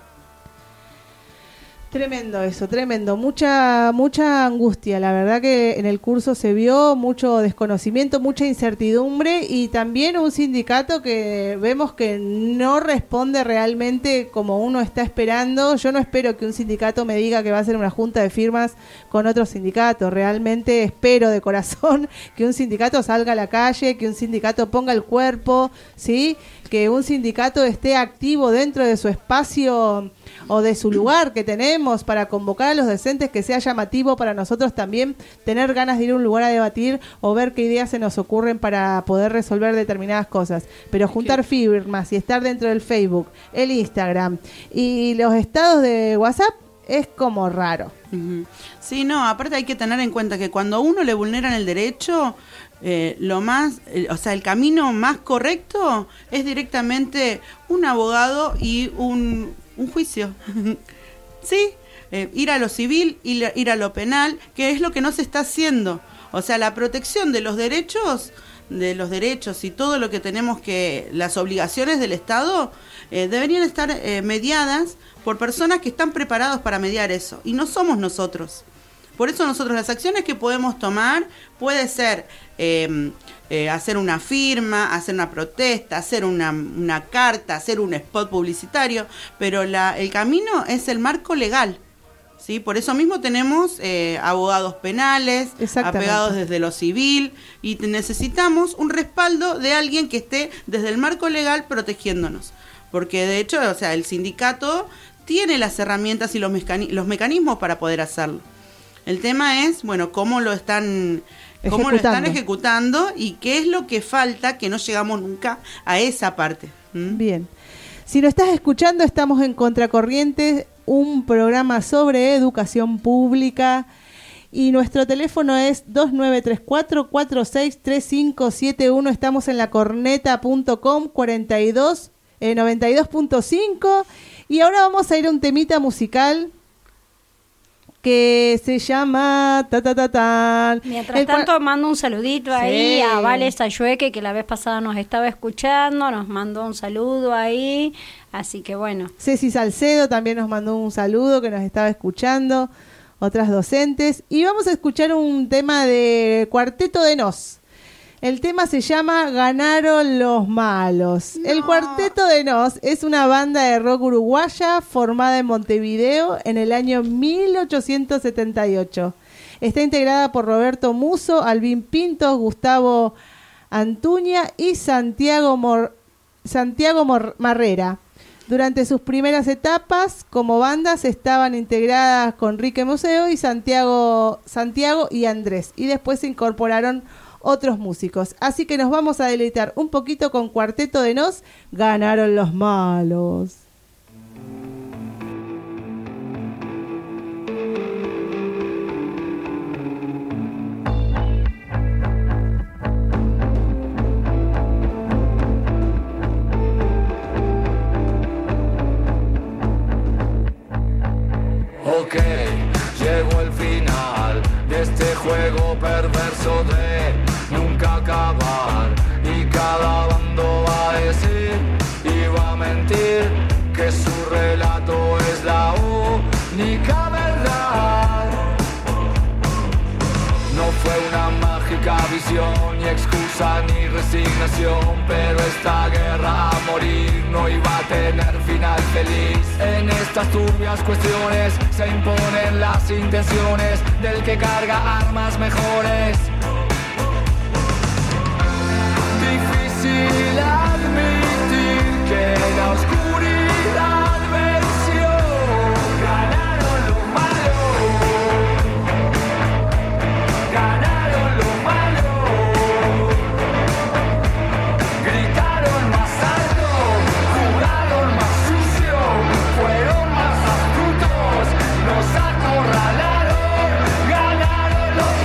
Tremendo eso, tremendo. Mucha mucha angustia. La verdad que en el curso se vio mucho desconocimiento, mucha incertidumbre, y también un sindicato que vemos que no responde realmente como uno está esperando. Yo no espero que un sindicato me diga que va a hacer una junta de firmas con otro sindicato. Realmente espero de corazón que un sindicato salga a la calle, que un sindicato ponga el cuerpo, ¿sí? Que un sindicato esté activo dentro de su espacio o de su lugar que tenemos para convocar a los docentes, que sea llamativo para nosotros también tener ganas de ir a un lugar a debatir o ver qué ideas se nos ocurren para poder resolver determinadas cosas. Pero juntar firmas y estar dentro del Facebook, el Instagram y los estados de WhatsApp es como raro. Sí, no, aparte hay que tener en cuenta que cuando a uno le vulneran el derecho, eh, lo más, eh, o sea, el camino más correcto es directamente un abogado y un, un juicio. Sí, eh, ir a lo civil, ir, ir a lo penal, que es lo que no se está haciendo. O sea, la protección de los derechos, de los derechos y todo lo que tenemos que, las obligaciones del Estado, eh, deberían estar eh, mediadas por personas que están preparados para mediar eso, y no somos nosotros. Por eso nosotros las acciones que podemos tomar puede ser eh, eh, hacer una firma, hacer una protesta, hacer una, una carta, hacer un spot publicitario, pero la, el camino es el marco legal, ¿sí? Por eso mismo tenemos eh, abogados penales, apegados desde lo civil, y necesitamos un respaldo de alguien que esté desde el marco legal protegiéndonos, porque de hecho, o sea, el sindicato tiene las herramientas y los, mecani- los mecanismos para poder hacerlo. El tema es, bueno, cómo lo están cómo lo están ejecutando y qué es lo que falta, que no llegamos nunca a esa parte. ¿Mm? Bien. Si lo estás escuchando, estamos en Contracorriente, un programa sobre educación pública, Y nuestro teléfono es dos nueve tres cuatro, cuatro seis tres cinco siete uno. Estamos en la corneta punto com, cuarenta y dos, eh, noventa y dos punto cinco. Y ahora vamos a ir a un temita musical que se llama ta ta ta ta. Mientras El tanto, cual... mando un saludito Sí. ahí a Vale Sayueque, que la vez pasada nos estaba escuchando, nos mandó un saludo ahí, así que bueno. Ceci Salcedo también nos mandó un saludo, que nos estaba escuchando, otras docentes. Y vamos a escuchar un tema de Cuarteto de Nos. El tema se llama Ganaron los Malos. No. El Cuarteto de Nos es una banda de rock uruguaya formada en Montevideo en el año mil ochocientos setenta y ocho. Está integrada por Roberto Muso, Albín Pintos, Gustavo Antuña y Santiago, Mor- Santiago Mor- Marrera. Durante sus primeras etapas como bandas estaban integradas con Rique Museo y Santiago, Santiago y Andrés. Y después se incorporaron otros músicos. Así que nos vamos a deleitar un poquito con Cuarteto de Nos, Ganaron los Malos. Ok, llegó el final de este juego perverso de nunca acabar, y cada bando va a decir y va a mentir que su relato es la única verdad. No fue una mágica visión, ni excusa ni resignación, pero esta guerra a morir no iba a tener final feliz. En estas turbias cuestiones se imponen las intenciones del que carga armas mejores. Difícil admitir que la oscuridad venció. Ganaron los malos. Ganaron los malos. Gritaron más alto, jugaron más sucio, fueron más astutos, nos acorralaron. Ganaron los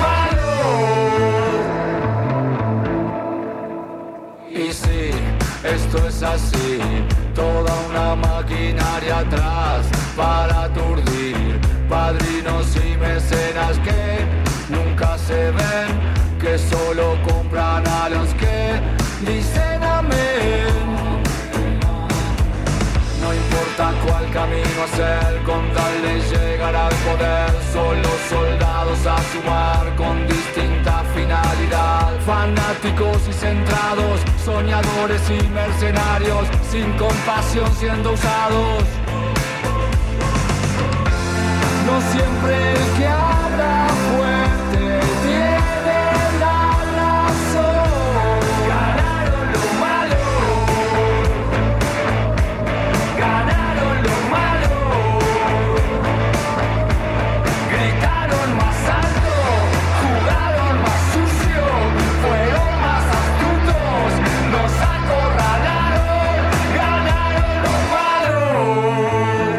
malos. Y sí, esto es así, toda una maquinaria atrás para aturdir padrinos y mecenas que nunca se ven, que solo compran a los que dicen amén. No importa cuál camino hacer con tal de llegar al poder, son los soldados a sumar con distinta finalidad. Fanáticos y centrados, soñadores y mercenarios, sin compasión siendo usados. No siempre el que habla fuerte tiene la razón. Ganaron los malos. Ganaron los malos. Gritaron más alto, jugaron más sucio, fueron más astutos, nos acorralaron. Ganaron los malos.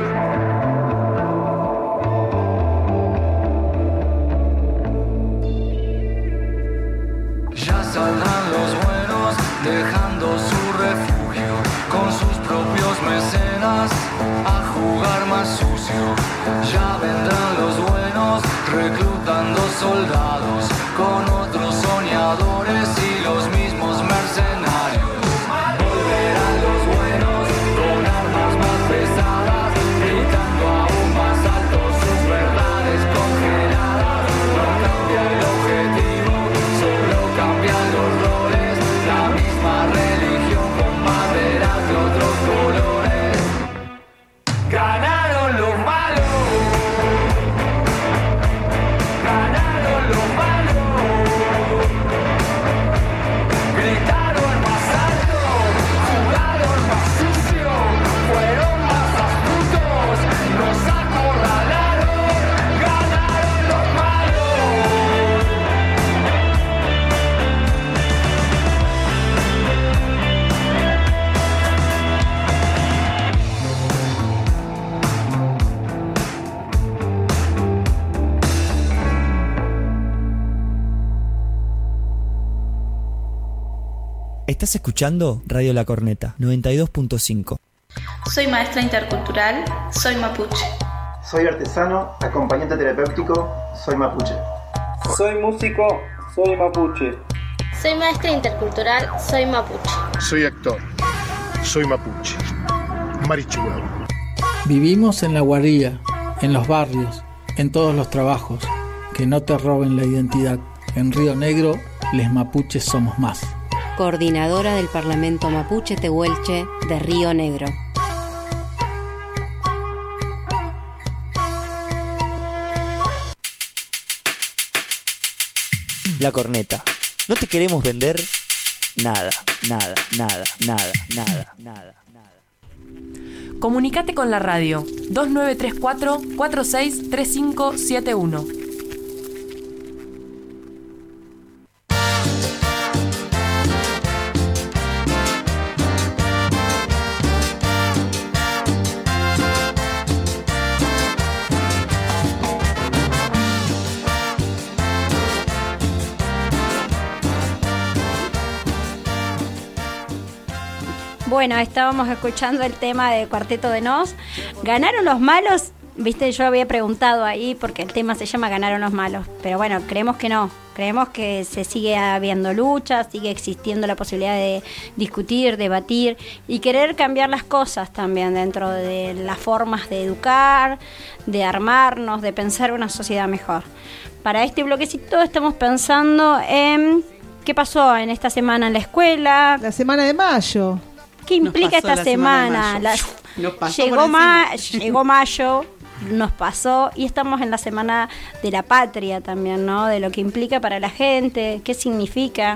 Ya saldrán los buenos, dejando su refugio con sus propios mecenas a jugar más sucio. Ya vendrán los buenos, reclutando soldados con otros soñadores y los mismos mercenarios. Volverán los buenos con armas más pesadas, gritando aún más alto sus verdades congeladas. No cambia el objetivo, solo cambian los roles, la misma religión con banderas de otros colores. Ganaron los malos. Ganaron los malos. Estás escuchando Radio La Corneta, noventa y dos punto cinco. Soy maestra intercultural, soy mapuche. Soy artesano, acompañante terapéutico, soy mapuche. Soy músico, soy mapuche. Soy maestra intercultural, soy mapuche. Soy actor, soy mapuche. Marichuga. Vivimos en la guarilla, en los barrios, en todos los trabajos. Que no te roben la identidad. En Río Negro, les mapuches somos más. Coordinadora del Parlamento Mapuche Tehuelche de Río Negro. La Corneta. No te queremos vender nada, nada, nada, nada, nada, nada, nada. Comunicate con la radio dos nueve tres cuatro, cuatro seis tres cinco siete uno. Bueno, estábamos escuchando el tema de Cuarteto de Nos. ¿Ganaron los malos? Viste, yo había preguntado ahí porque el tema se llama Ganaron los malos. Pero bueno, creemos que no. Creemos que se sigue habiendo lucha, sigue existiendo la posibilidad de discutir, debatir y querer cambiar las cosas también dentro de las formas de educar, de armarnos, de pensar una sociedad mejor. Para este bloquecito estamos pensando en qué pasó en esta semana en la escuela. La semana de mayo. ¿Qué implica esta semana? semana Las, llegó, ma, llegó mayo, nos pasó y estamos en la semana de la patria también, ¿no? De lo que implica para la gente, qué significa.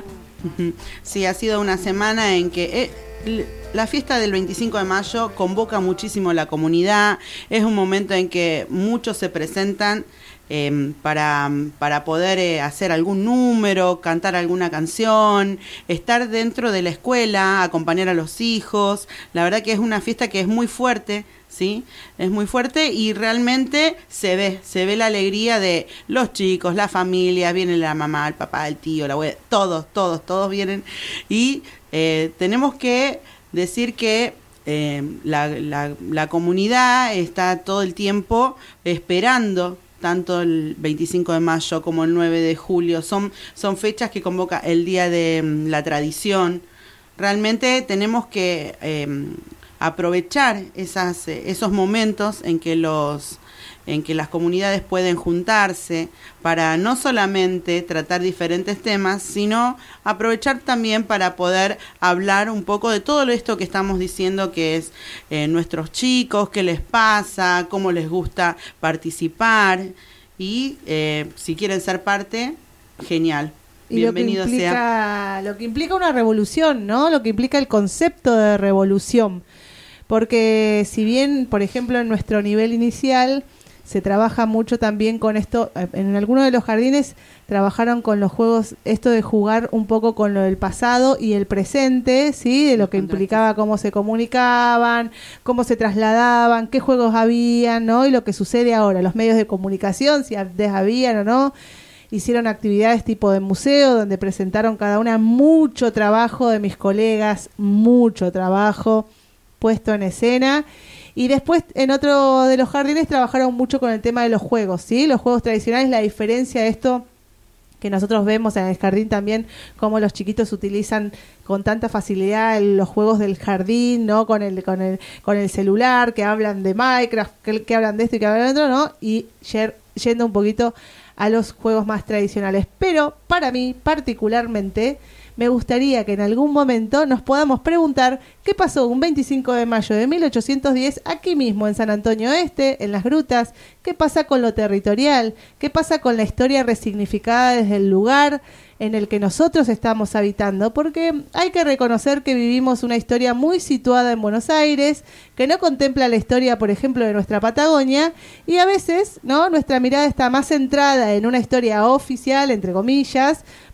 Sí, ha sido una semana en que eh, la fiesta del veinticinco de mayo convoca muchísimo a la comunidad. Es un momento en que muchos se presentan Eh, para, para poder eh, hacer algún número, cantar alguna canción, estar dentro de la escuela, acompañar a los hijos. La verdad que es una fiesta que es muy fuerte, ¿sí? Es muy fuerte y realmente se ve, se ve la alegría de los chicos, la familia, viene la mamá, el papá, el tío, la abuela, todos, todos, todos vienen y eh, tenemos que decir que eh, la, la, la comunidad está todo el tiempo esperando tanto el veinticinco de mayo como el nueve de julio, son, son fechas que convoca el Día de um, la Tradición. Realmente tenemos que eh, aprovechar esas, eh, esos momentos en que los en que las comunidades pueden juntarse para no solamente tratar diferentes temas, sino aprovechar también para poder hablar un poco de todo esto que estamos diciendo, que es eh, nuestros chicos, qué les pasa, cómo les gusta participar y eh, si quieren ser parte, genial. Y Bienvenido lo que implica, sea. Lo que implica una revolución, ¿no? Lo que implica el concepto de revolución. Porque si bien, por ejemplo, en nuestro nivel inicial se trabaja mucho también con esto, en algunos de los jardines trabajaron con los juegos, esto de jugar un poco con lo del pasado y el presente, ¿sí? De lo que implicaba cómo se comunicaban, cómo se trasladaban, qué juegos habían, ¿no? Y lo que sucede ahora, los medios de comunicación, si antes habían o no. Hicieron actividades tipo de museo, donde presentaron cada una mucho trabajo de mis colegas, mucho trabajo puesto en escena. Y después en otro de los jardines trabajaron mucho con el tema de los juegos, ¿sí? Los juegos tradicionales, la diferencia de esto que nosotros vemos en el jardín también, cómo los chiquitos utilizan con tanta facilidad los juegos del jardín, ¿no? Con el con el con el celular, que hablan de Minecraft, que, que hablan de esto y que hablan de otro, ¿no? Y yer, yendo un poquito a los juegos más tradicionales. Pero para mí, particularmente, me gustaría que en algún momento nos podamos preguntar qué pasó un veinticinco de mayo de mil ochocientos diez aquí mismo en San Antonio Este, en las grutas, qué pasa con lo territorial, qué pasa con la historia resignificada desde el lugar en el que nosotros estamos habitando, porque hay que reconocer que vivimos una historia muy situada en Buenos Aires, que no contempla la historia, por ejemplo, de nuestra Patagonia, y a veces, ¿no? Nuestra mirada está más centrada en una historia oficial, entre comillas,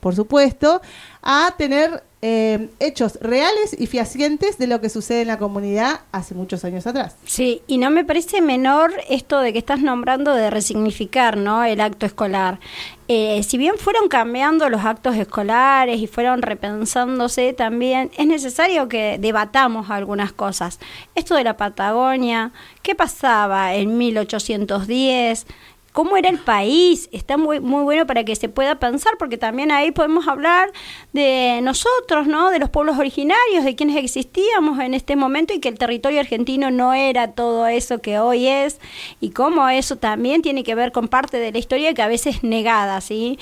por supuesto, a tener eh, hechos reales y fehacientes de lo que sucede en la comunidad hace muchos años atrás. Sí, y no me parece menor esto de que estás nombrando de resignificar, ¿no?, el acto escolar. Eh, si bien fueron cambiando los actos escolares y fueron repensándose, también es necesario que debatamos algunas cosas. Esto de la Patagonia, ¿qué pasaba en mil ochocientos diez? ¿Cómo era el país? Está muy muy bueno para que se pueda pensar, porque también ahí podemos hablar de nosotros, ¿no?, de los pueblos originarios, de quienes existíamos en este momento y que el territorio argentino no era todo eso que hoy es, y cómo eso también tiene que ver con parte de la historia que a veces es negada, ¿sí?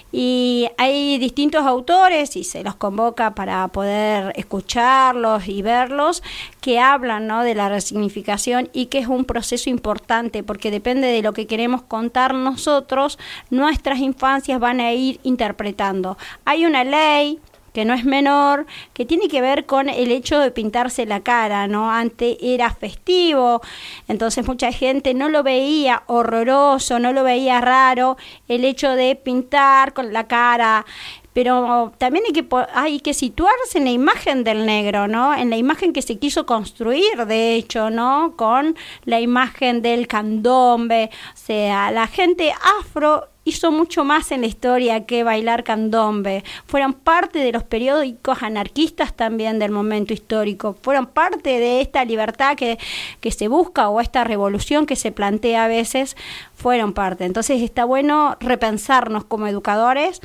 Y hay distintos autores, y se los convoca para poder escucharlos y verlos, que hablan, ¿no?, de la resignificación, y que es un proceso importante, porque depende de lo que queremos contar nosotros, nuestras infancias van a ir interpretando. Hay una ley que no es menor, que tiene que ver con el hecho de pintarse la cara, ¿no? Antes era festivo, entonces mucha gente no lo veía horroroso, no lo veía raro, el hecho de pintar con la cara. Pero también hay que, hay que situarse en la imagen del negro, ¿no? En la imagen que se quiso construir, de hecho, ¿no? Con la imagen del candombe. O sea, la gente afro hizo mucho más en la historia que bailar candombe. Fueron parte de los periódicos anarquistas también del momento histórico. Fueron parte de esta libertad que, que se busca, o esta revolución que se plantea a veces, fueron parte. Entonces está bueno repensarnos como educadores,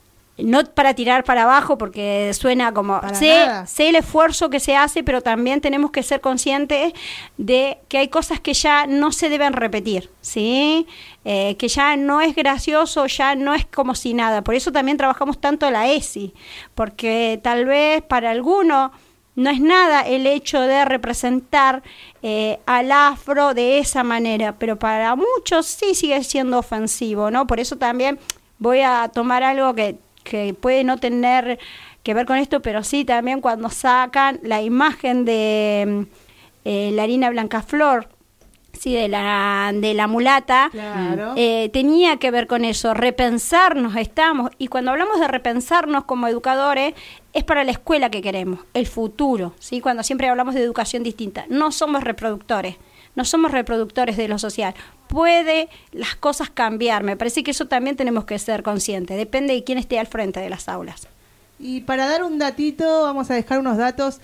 no para tirar para abajo, porque suena como sé, sé el esfuerzo que se hace, pero también tenemos que ser conscientes de que hay cosas que ya no se deben repetir, ¿sí? Eh, que ya no es gracioso, ya no es como si nada. Por eso también trabajamos tanto la E S I, porque tal vez para alguno no es nada el hecho de representar eh, al afro de esa manera, pero para muchos sí sigue siendo ofensivo, ¿no? Por eso también voy a tomar algo que que puede no tener que ver con esto, pero sí también cuando sacan la imagen de eh, la harina Blancaflor, sí, de la de la mulata, claro. eh, tenía que ver con eso, repensarnos estamos, y cuando hablamos de repensarnos como educadores, es para la escuela que queremos, el futuro, ¿sí? Cuando siempre hablamos de educación distinta, no somos reproductores, no somos reproductores de lo social. Puede las cosas cambiar, me parece que eso también tenemos que ser conscientes, depende de quién esté al frente de las aulas. Y para dar un datito, vamos a dejar unos datos.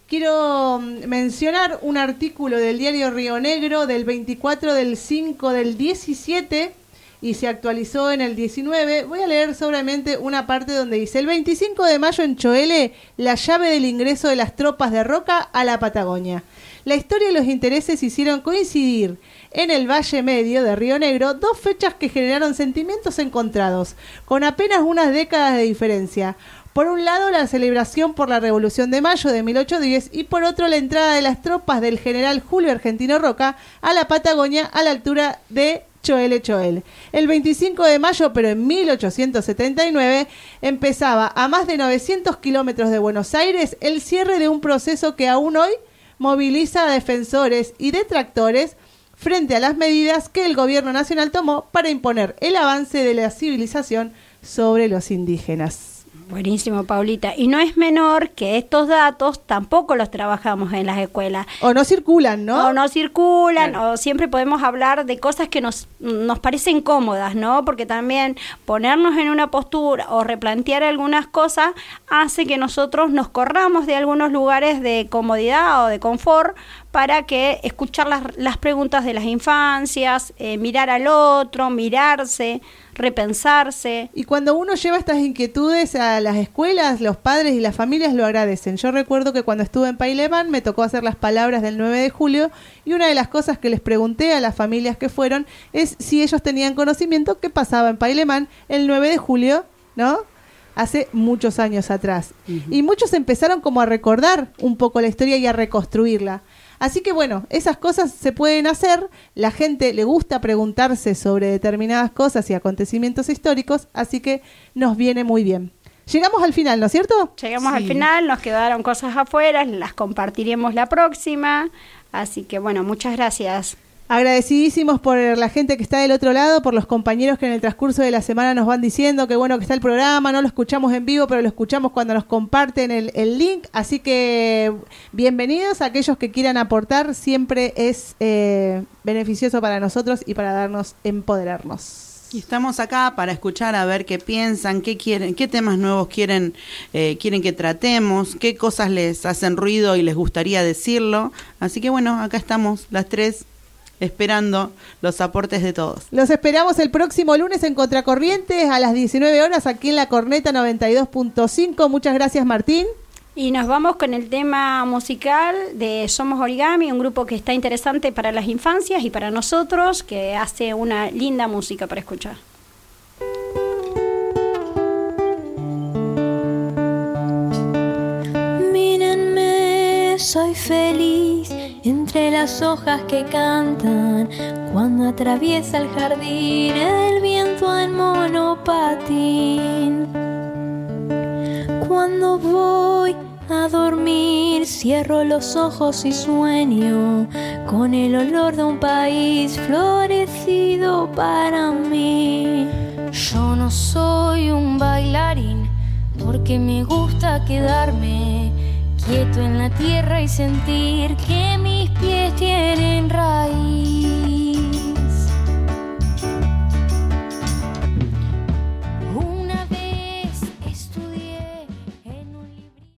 Quiero mencionar un artículo del diario Río Negro del veinticuatro del cinco del diecisiete, y se actualizó en el diecinueve. Voy a leer solamente una parte donde dice: el veinticinco de mayo en Choele, la llave del ingreso de las tropas de Roca a la Patagonia. La historia y los intereses hicieron coincidir en el Valle Medio de Río Negro dos fechas que generaron sentimientos encontrados, con apenas unas décadas de diferencia. Por un lado, la celebración por la Revolución de Mayo de mil ochocientos diez, y por otro, la entrada de las tropas del general Julio Argentino Roca a la Patagonia a la altura de Choele Choel. El veinticinco de mayo, pero en mil ochocientos setenta y nueve, empezaba a más de novecientos kilómetros de Buenos Aires el cierre de un proceso que aún hoy moviliza a defensores y detractores frente a las medidas que el gobierno nacional tomó para imponer el avance de la civilización sobre los indígenas. Buenísimo, Paulita. Y no es menor que estos datos tampoco los trabajamos en las escuelas. O no circulan, ¿no? O no circulan, claro. O siempre podemos hablar de cosas que nos, nos parecen cómodas, ¿no? Porque también ponernos en una postura o replantear algunas cosas hace que nosotros nos corramos de algunos lugares de comodidad o de confort para que escuchar las, las preguntas de las infancias, eh, mirar al otro, mirarse, repensarse. Y cuando uno lleva estas inquietudes a las escuelas, los padres y las familias lo agradecen. Yo recuerdo que cuando estuve en Pailemán me tocó hacer las palabras del nueve de julio, y una de las cosas que les pregunté a las familias que fueron es si ellos tenían conocimiento qué pasaba en Pailemán el nueve de julio, ¿no? Hace muchos años atrás. Uh-huh. Y muchos empezaron como a recordar un poco la historia y a reconstruirla. Así que bueno, esas cosas se pueden hacer, la gente le gusta preguntarse sobre determinadas cosas y acontecimientos históricos, así que nos viene muy bien. Llegamos al final, ¿no es cierto? Llegamos sí. al final, nos quedaron cosas afuera, las compartiremos la próxima, así que bueno, muchas gracias. Agradecidísimos por la gente que está del otro lado, por los compañeros que en el transcurso de la semana nos van diciendo que bueno que está el programa, no lo escuchamos en vivo, pero lo escuchamos cuando nos comparten el, el link. Así que bienvenidos a aquellos que quieran aportar, siempre es eh, beneficioso para nosotros y para darnos, empoderarnos. Y estamos acá para escuchar a ver qué piensan, qué quieren, qué temas nuevos quieren, eh, quieren que tratemos, qué cosas les hacen ruido y les gustaría decirlo. Así que bueno, acá estamos las tres esperando los aportes de todos. Los esperamos el próximo lunes en Contracorrientes a las diecinueve horas aquí en La Corneta noventa y dos punto cinco. Muchas gracias, Martín. Y nos vamos con el tema musical de Somos Origami, un grupo que está interesante para las infancias y para nosotros, que hace una linda música para escuchar. Mírenme, soy feliz entre las hojas que cantan cuando atraviesa el jardín el viento en monopatín. Cuando voy a dormir, cierro los ojos y sueño con el olor de un país florecido para mí. Yo no soy un bailarín porque me gusta quedarme quieto en la tierra y sentir que mis pies tienen raíz.